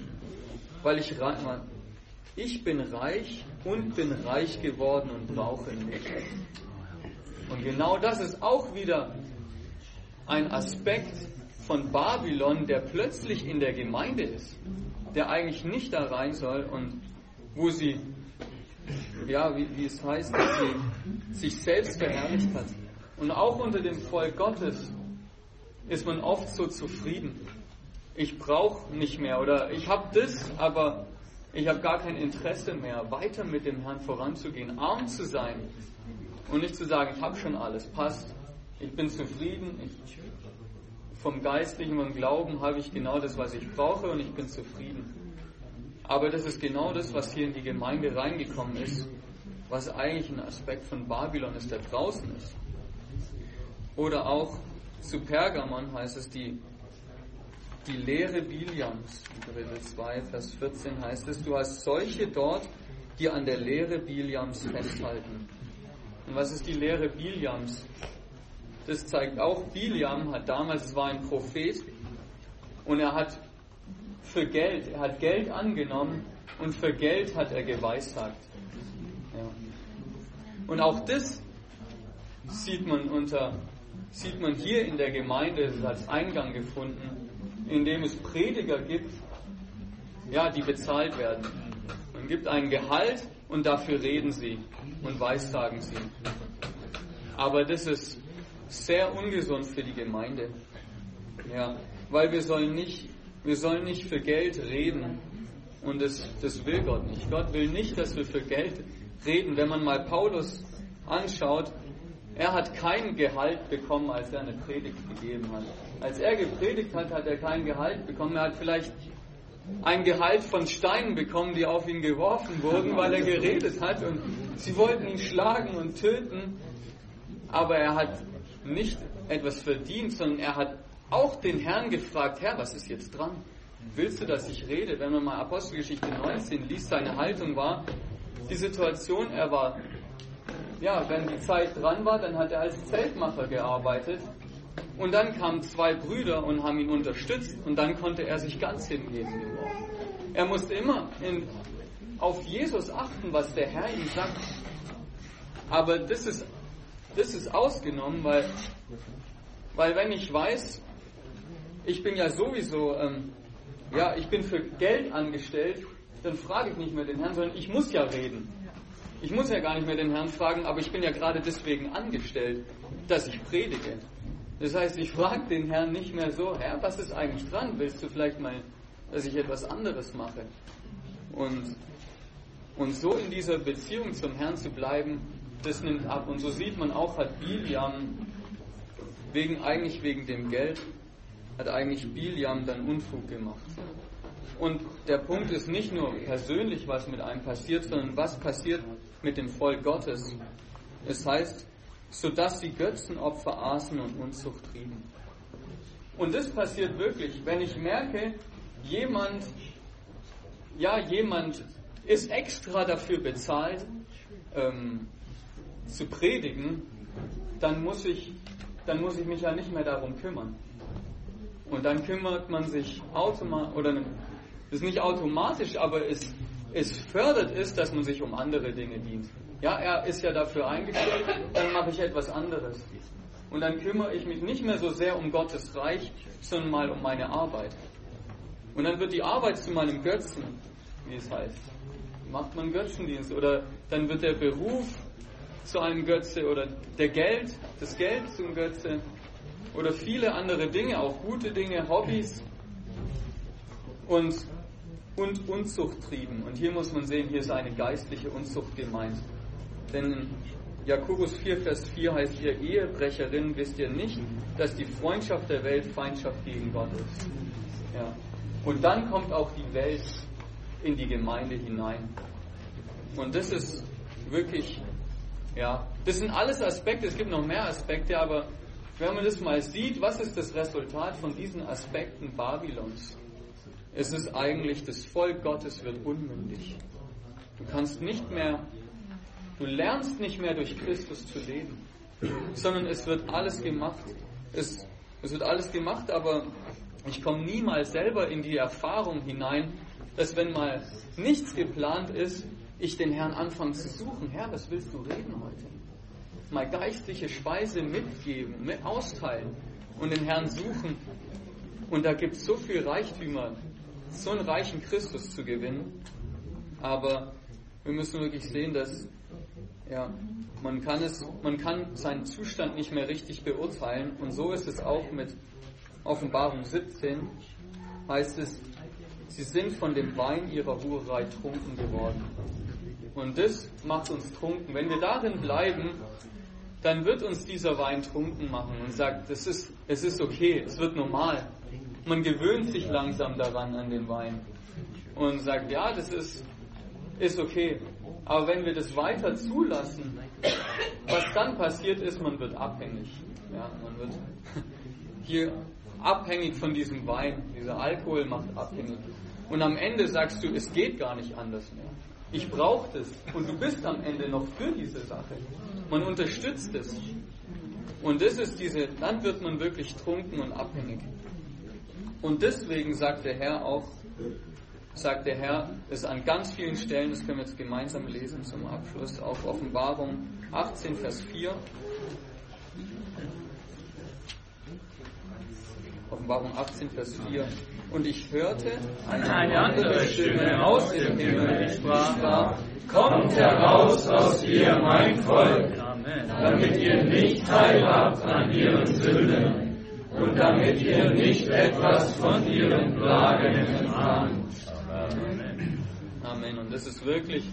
ich bin reich und bin reich geworden und brauche nichts. Und genau das ist auch wieder ein Aspekt von Babylon, der plötzlich in der Gemeinde ist, der eigentlich nicht da rein soll und wo sie, ja, wie es heißt, dass sie sich selbst verherrlicht hat. Und auch unter dem Volk Gottes ist man oft so zufrieden. Ich brauche nicht mehr oder ich habe das, aber ich habe gar kein Interesse mehr, weiter mit dem Herrn voranzugehen, arm zu sein und nicht zu sagen, ich habe schon alles, passt, ich bin zufrieden, vom Geistlichen und Glauben habe ich genau das, was ich brauche und ich bin zufrieden. Aber das ist genau das, was hier in die Gemeinde reingekommen ist, was eigentlich ein Aspekt von Babylon ist, der draußen ist. Oder auch zu Pergamon heißt es, die Lehre Biliams, in Kapitel 2, Vers 14 heißt es, du hast solche dort, die an der Lehre Biliams festhalten. Und was ist die Lehre Biliams? Das zeigt auch, Biliam hat damals, es war ein Prophet, und er hat Geld angenommen und für Geld hat er geweissagt. Ja. Und auch das sieht man hier in der Gemeinde, es hat Eingang gefunden, indem es Prediger gibt, ja, die bezahlt werden. Man gibt ein Gehalt und dafür reden sie und weissagen sie. Aber das ist sehr ungesund für die Gemeinde. Ja, weil wir sollen nicht für Geld reden. Und das will Gott nicht. Gott will nicht, dass wir für Geld reden. Wenn man mal Paulus anschaut, er hat kein Gehalt bekommen, als er eine Predigt gegeben hat. Als er gepredigt hat, hat er kein Gehalt bekommen. Er hat vielleicht ein Gehalt von Steinen bekommen, die auf ihn geworfen wurden, weil er geredet hat. Und sie wollten ihn schlagen und töten. Aber er hat nicht etwas verdient, sondern er hat auch den Herrn gefragt, Herr, was ist jetzt dran? Willst du, dass ich rede? Wenn man mal Apostelgeschichte 19 liest, seine Haltung war, die Situation, er war, ja, wenn die Zeit dran war, dann hat er als Zeltmacher gearbeitet und dann kamen 2 Brüder und haben ihn unterstützt und dann konnte er sich ganz hingeben. Er musste immer auf Jesus achten, was der Herr ihm sagt. Aber das ist ausgenommen, weil wenn ich weiß, ich bin ja sowieso, ich bin für Geld angestellt, dann frage ich nicht mehr den Herrn, sondern ich muss ja reden. Ich muss ja gar nicht mehr den Herrn fragen, aber ich bin ja gerade deswegen angestellt, dass ich predige. Das heißt, ich frage den Herrn nicht mehr so, Herr, was ist eigentlich dran? Willst du vielleicht mal, dass ich etwas anderes mache? Und so in dieser Beziehung zum Herrn zu bleiben, das nimmt ab. Und so sieht man auch, hat Biliam, wegen dem Geld, hat eigentlich Biliam dann Unfug gemacht. Und der Punkt ist nicht nur persönlich, was mit einem passiert, sondern was passiert mit dem Volk Gottes. Es heißt, sodass sie Götzenopfer aßen und Unzucht trieben. Und das passiert wirklich, wenn ich merke, jemand ist extra dafür bezahlt, zu predigen, dann muss ich mich ja nicht mehr darum kümmern. Und dann kümmert man sich automatisch, oder das ist nicht automatisch, aber es fördert es, dass man sich um andere Dinge dient. Ja, er ist ja dafür eingestellt, dann mache ich etwas anderes. Und dann kümmere ich mich nicht mehr so sehr um Gottes Reich, sondern mal um meine Arbeit. Und dann wird die Arbeit zu meinem Götzen, wie es heißt. Macht man Götzendienst, oder dann wird der Beruf zu einem Götze, oder das Geld zum Götze, oder viele andere Dinge, auch gute Dinge, Hobbys und Unzucht trieben. Und hier muss man sehen, hier ist eine geistliche Unzucht gemeint. Denn in Jakobus 4, Vers 4 heißt, ihr Ehebrecherinnen, wisst ihr nicht, dass die Freundschaft der Welt Feindschaft gegen Gott ist. Ja. Und dann kommt auch die Welt in die Gemeinde hinein. Und das ist wirklich, ja, das sind alles Aspekte, es gibt noch mehr Aspekte, aber wenn man das mal sieht, was ist das Resultat von diesen Aspekten Babylons? Es ist eigentlich, das Volk Gottes wird unmündig. Du lernst nicht mehr durch Christus zu leben, sondern es wird alles gemacht. Es wird alles gemacht, aber ich komme niemals selber in die Erfahrung hinein, dass wenn mal nichts geplant ist, ich den Herrn anfange zu suchen. Herr, was willst du reden heute? Mal geistliche Speise mitgeben, austeilen und den Herrn suchen. Und da gibt es so viel Reichtümer, so einen reichen Christus zu gewinnen. Aber wir müssen wirklich sehen, dass man kann seinen Zustand nicht mehr richtig beurteilen. Und so ist es auch mit Offenbarung 17, heißt es, sie sind von dem Wein ihrer Hurerei trunken geworden. Und das macht uns trunken. Wenn wir darin bleiben, dann wird uns dieser Wein trunken machen und sagt, es ist okay, es wird normal. Man gewöhnt sich langsam daran an den Wein und sagt, ja, das ist okay. Aber wenn wir das weiter zulassen, was dann passiert ist, man wird abhängig. Ja, man wird hier abhängig von diesem Wein. Dieser Alkohol macht abhängig. Und am Ende sagst du, es geht gar nicht anders mehr. Ich brauche das. Und du bist am Ende noch für diese Sache. Man unterstützt es. Und das ist dann wird man wirklich trunken und abhängig. Und deswegen sagt der Herr, es an ganz vielen Stellen, das können wir jetzt gemeinsam lesen zum Abschluss, auf Offenbarung 18, Vers 4. Offenbarung 18, Vers 4. Und ich hörte eine andere Stimme aus dem Himmel, die sprach, kommt heraus aus ihr, mein Volk, damit ihr nicht teilhabt an ihren Sünden und damit ihr nicht etwas von ihren Plagen erfahrt. Amen. Und das ist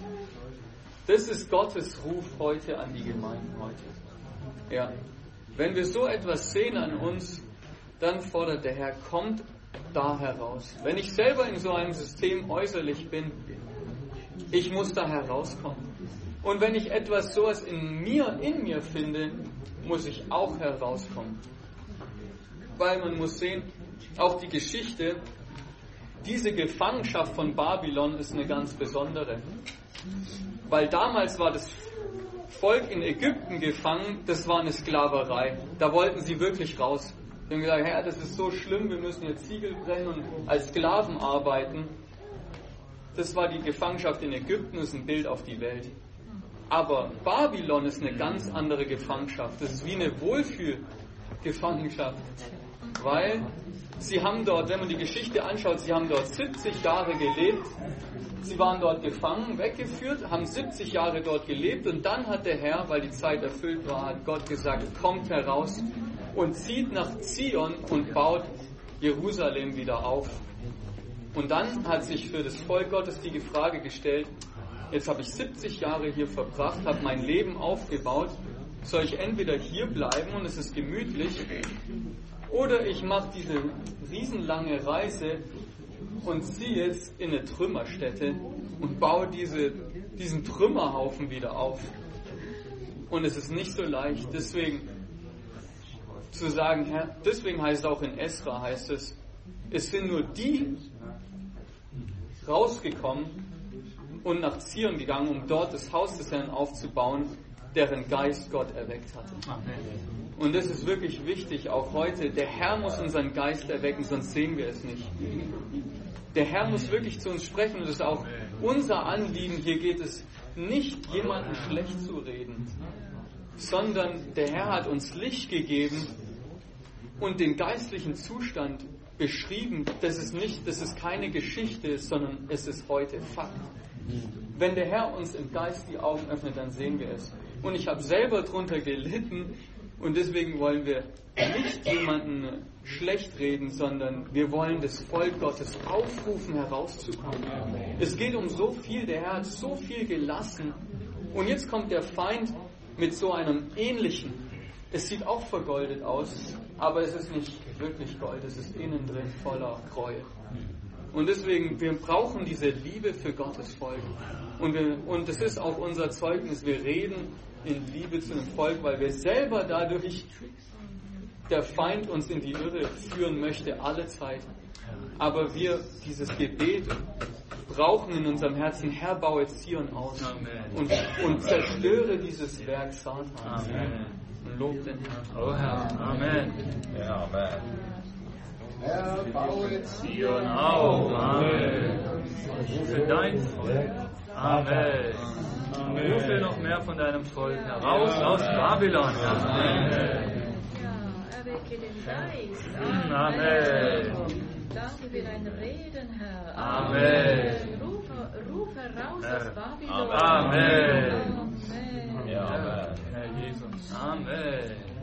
Gottes Ruf heute an die Gemeinden heute. Ja. Wenn wir so etwas sehen an uns, dann fordert der Herr, kommt da heraus. Wenn ich selber in so einem System äußerlich bin, ich muss da herauskommen. Und wenn ich etwas sowas in mir finde, muss ich auch herauskommen. Weil man muss sehen, auch die Geschichte, diese Gefangenschaft von Babylon ist eine ganz besondere. Weil damals war das Volk in Ägypten gefangen, das war eine Sklaverei. Da wollten sie wirklich raus. Sie haben gesagt, Herr, das ist so schlimm, wir müssen jetzt Ziegel brennen und als Sklaven arbeiten. Das war die Gefangenschaft in Ägypten, das ist ein Bild auf die Welt. Aber Babylon ist eine ganz andere Gefangenschaft. Das ist wie eine Wohlfühlgefangenschaft. Weil sie haben dort, wenn man die Geschichte anschaut, sie haben dort 70 Jahre gelebt. Sie waren dort gefangen, weggeführt, haben 70 Jahre dort gelebt und dann hat der Herr, weil die Zeit erfüllt war, hat Gott gesagt, kommt heraus und zieht nach Zion und baut Jerusalem wieder auf. Und dann hat sich für das Volk Gottes die Frage gestellt, jetzt habe ich 70 Jahre hier verbracht, habe mein Leben aufgebaut, soll ich entweder hier bleiben und es ist gemütlich, oder ich mache diese riesenlange Reise und ziehe jetzt in eine Trümmerstätte und baue diesen Trümmerhaufen wieder auf. Und es ist nicht so leicht, deswegen zu sagen, Herr, deswegen heißt es auch in Esra, heißt es sind nur die rausgekommen, und nach Zion gegangen, um dort das Haus des Herrn aufzubauen, deren Geist Gott erweckt hatte. Und das ist wirklich wichtig, auch heute. Der Herr muss unseren Geist erwecken, sonst sehen wir es nicht. Der Herr muss wirklich zu uns sprechen und das ist auch unser Anliegen. Hier geht es nicht, jemanden schlecht zu reden, sondern der Herr hat uns Licht gegeben und den geistlichen Zustand beschrieben, dass es keine Geschichte ist, sondern es ist heute Fakt. Wenn der Herr uns im Geist die Augen öffnet, dann sehen wir es. Und ich habe selber darunter gelitten und deswegen wollen wir nicht jemanden schlecht reden, sondern wir wollen das Volk Gottes aufrufen, herauszukommen. Es geht um so viel, der Herr hat so viel gelassen und jetzt kommt der Feind mit so einem ähnlichen. Es sieht auch vergoldet aus, aber es ist nicht wirklich Gold, es ist innen drin voller Gräuel. Und deswegen, wir brauchen diese Liebe für Gottes Volk. Und das ist auch unser Zeugnis, wir reden in Liebe zu dem Volk, weil wir selber dadurch, der Feind uns in die Irre führen möchte, alle Zeit. Aber wir dieses Gebet brauchen in unserem Herzen, Herr, baue Zion aus und zerstöre dieses Werk Satans. Und lob den Herrn. Oh Herr, Amen. Ja, Amen. Herr, baue Zion auf. Amen. Rufe dein Volk. Amen. Rufe noch mehr von deinem Volk heraus aus Babylon. Amen. Erwecke den Geist. Amen. Danke für dein Reden, Herr. Amen. Ruf heraus aus Babylon. Amen. Amen. Ja, Amen. Herr Jesus. Amen.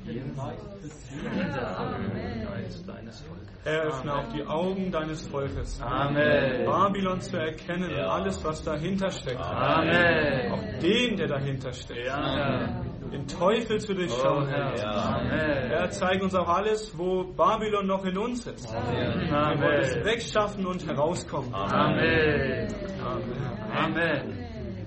Geist deines Volkes. Herr, öffne auch die Augen deines Volkes. Amen. Babylon zu erkennen und alles, was dahinter steckt. Amen. Auch den, der dahinter steckt. Ja, Herr. Den Teufel zu durchschauen, Oh, Herr. Herr. Amen. Herr, zeig uns auch alles, wo Babylon noch in uns ist. Wir wollen es Amen. wegschaffen und herauskommen. Amen. Amen.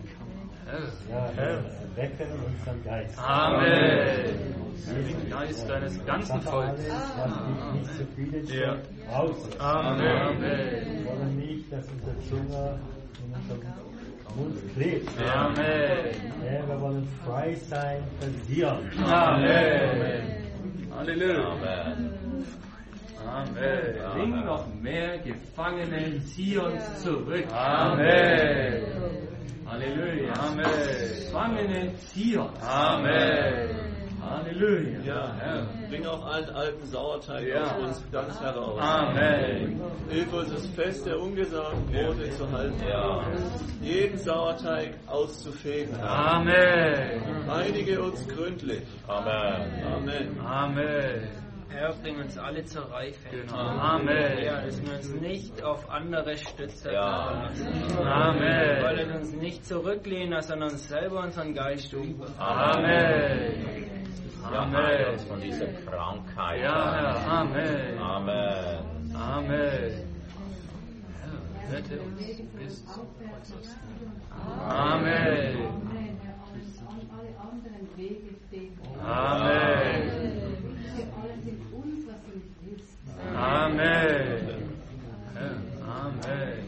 Herr, Wecken unseren Geist. Amen. Den Geist deines ganzen Volkes. Was dich nicht zufriedenstellt, raus. Amen. Wir wollen nicht, dass unser Zunge in unserem Mund klebt. Amen. Herr, wir wollen frei sein für dir. Amen. Halleluja. Amen. Amen. Bring noch mehr Gefangene Zions zurück. Amen. Halleluja. Amen. Gefangene Zions. Amen. Halleluja. Ja, Herr, bring auch allen alten Sauerteig Ja. aus uns ganz heraus. Amen. Hilf uns, das Fest der ungesäuerten Brote zu halten. Ja. Jeden Sauerteig auszufegen. Amen. Reinige uns gründlich. Amen. Amen. Amen. Herr, bring uns alle zur Reife. Genau. Amen. Herr, lassen wir uns nicht auf andere Stütze Ja. Wir Amen. wollen uns nicht zurücklehnen, sondern uns selber unseren Geist umbauen. Amen. Amen. Von dieser Krankheit. Ja, Herr. Amen. Amen. Amen. Herr, rette uns bis zum Äußersten. Amen. Alle anderen Wege stehen. Amen. Alles in uns, was du nicht willst. Amen. Herr, Amen.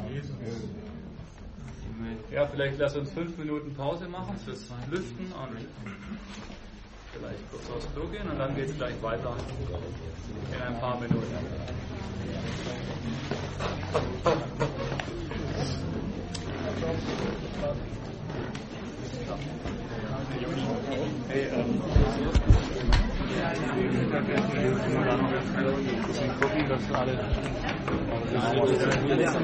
Ja, vielleicht lass uns 5 Minuten Pause machen fürs Lüften und vielleicht kurz aufs Klo gehen und dann geht es gleich weiter in ein paar Minuten. Hey, gucken, dass alle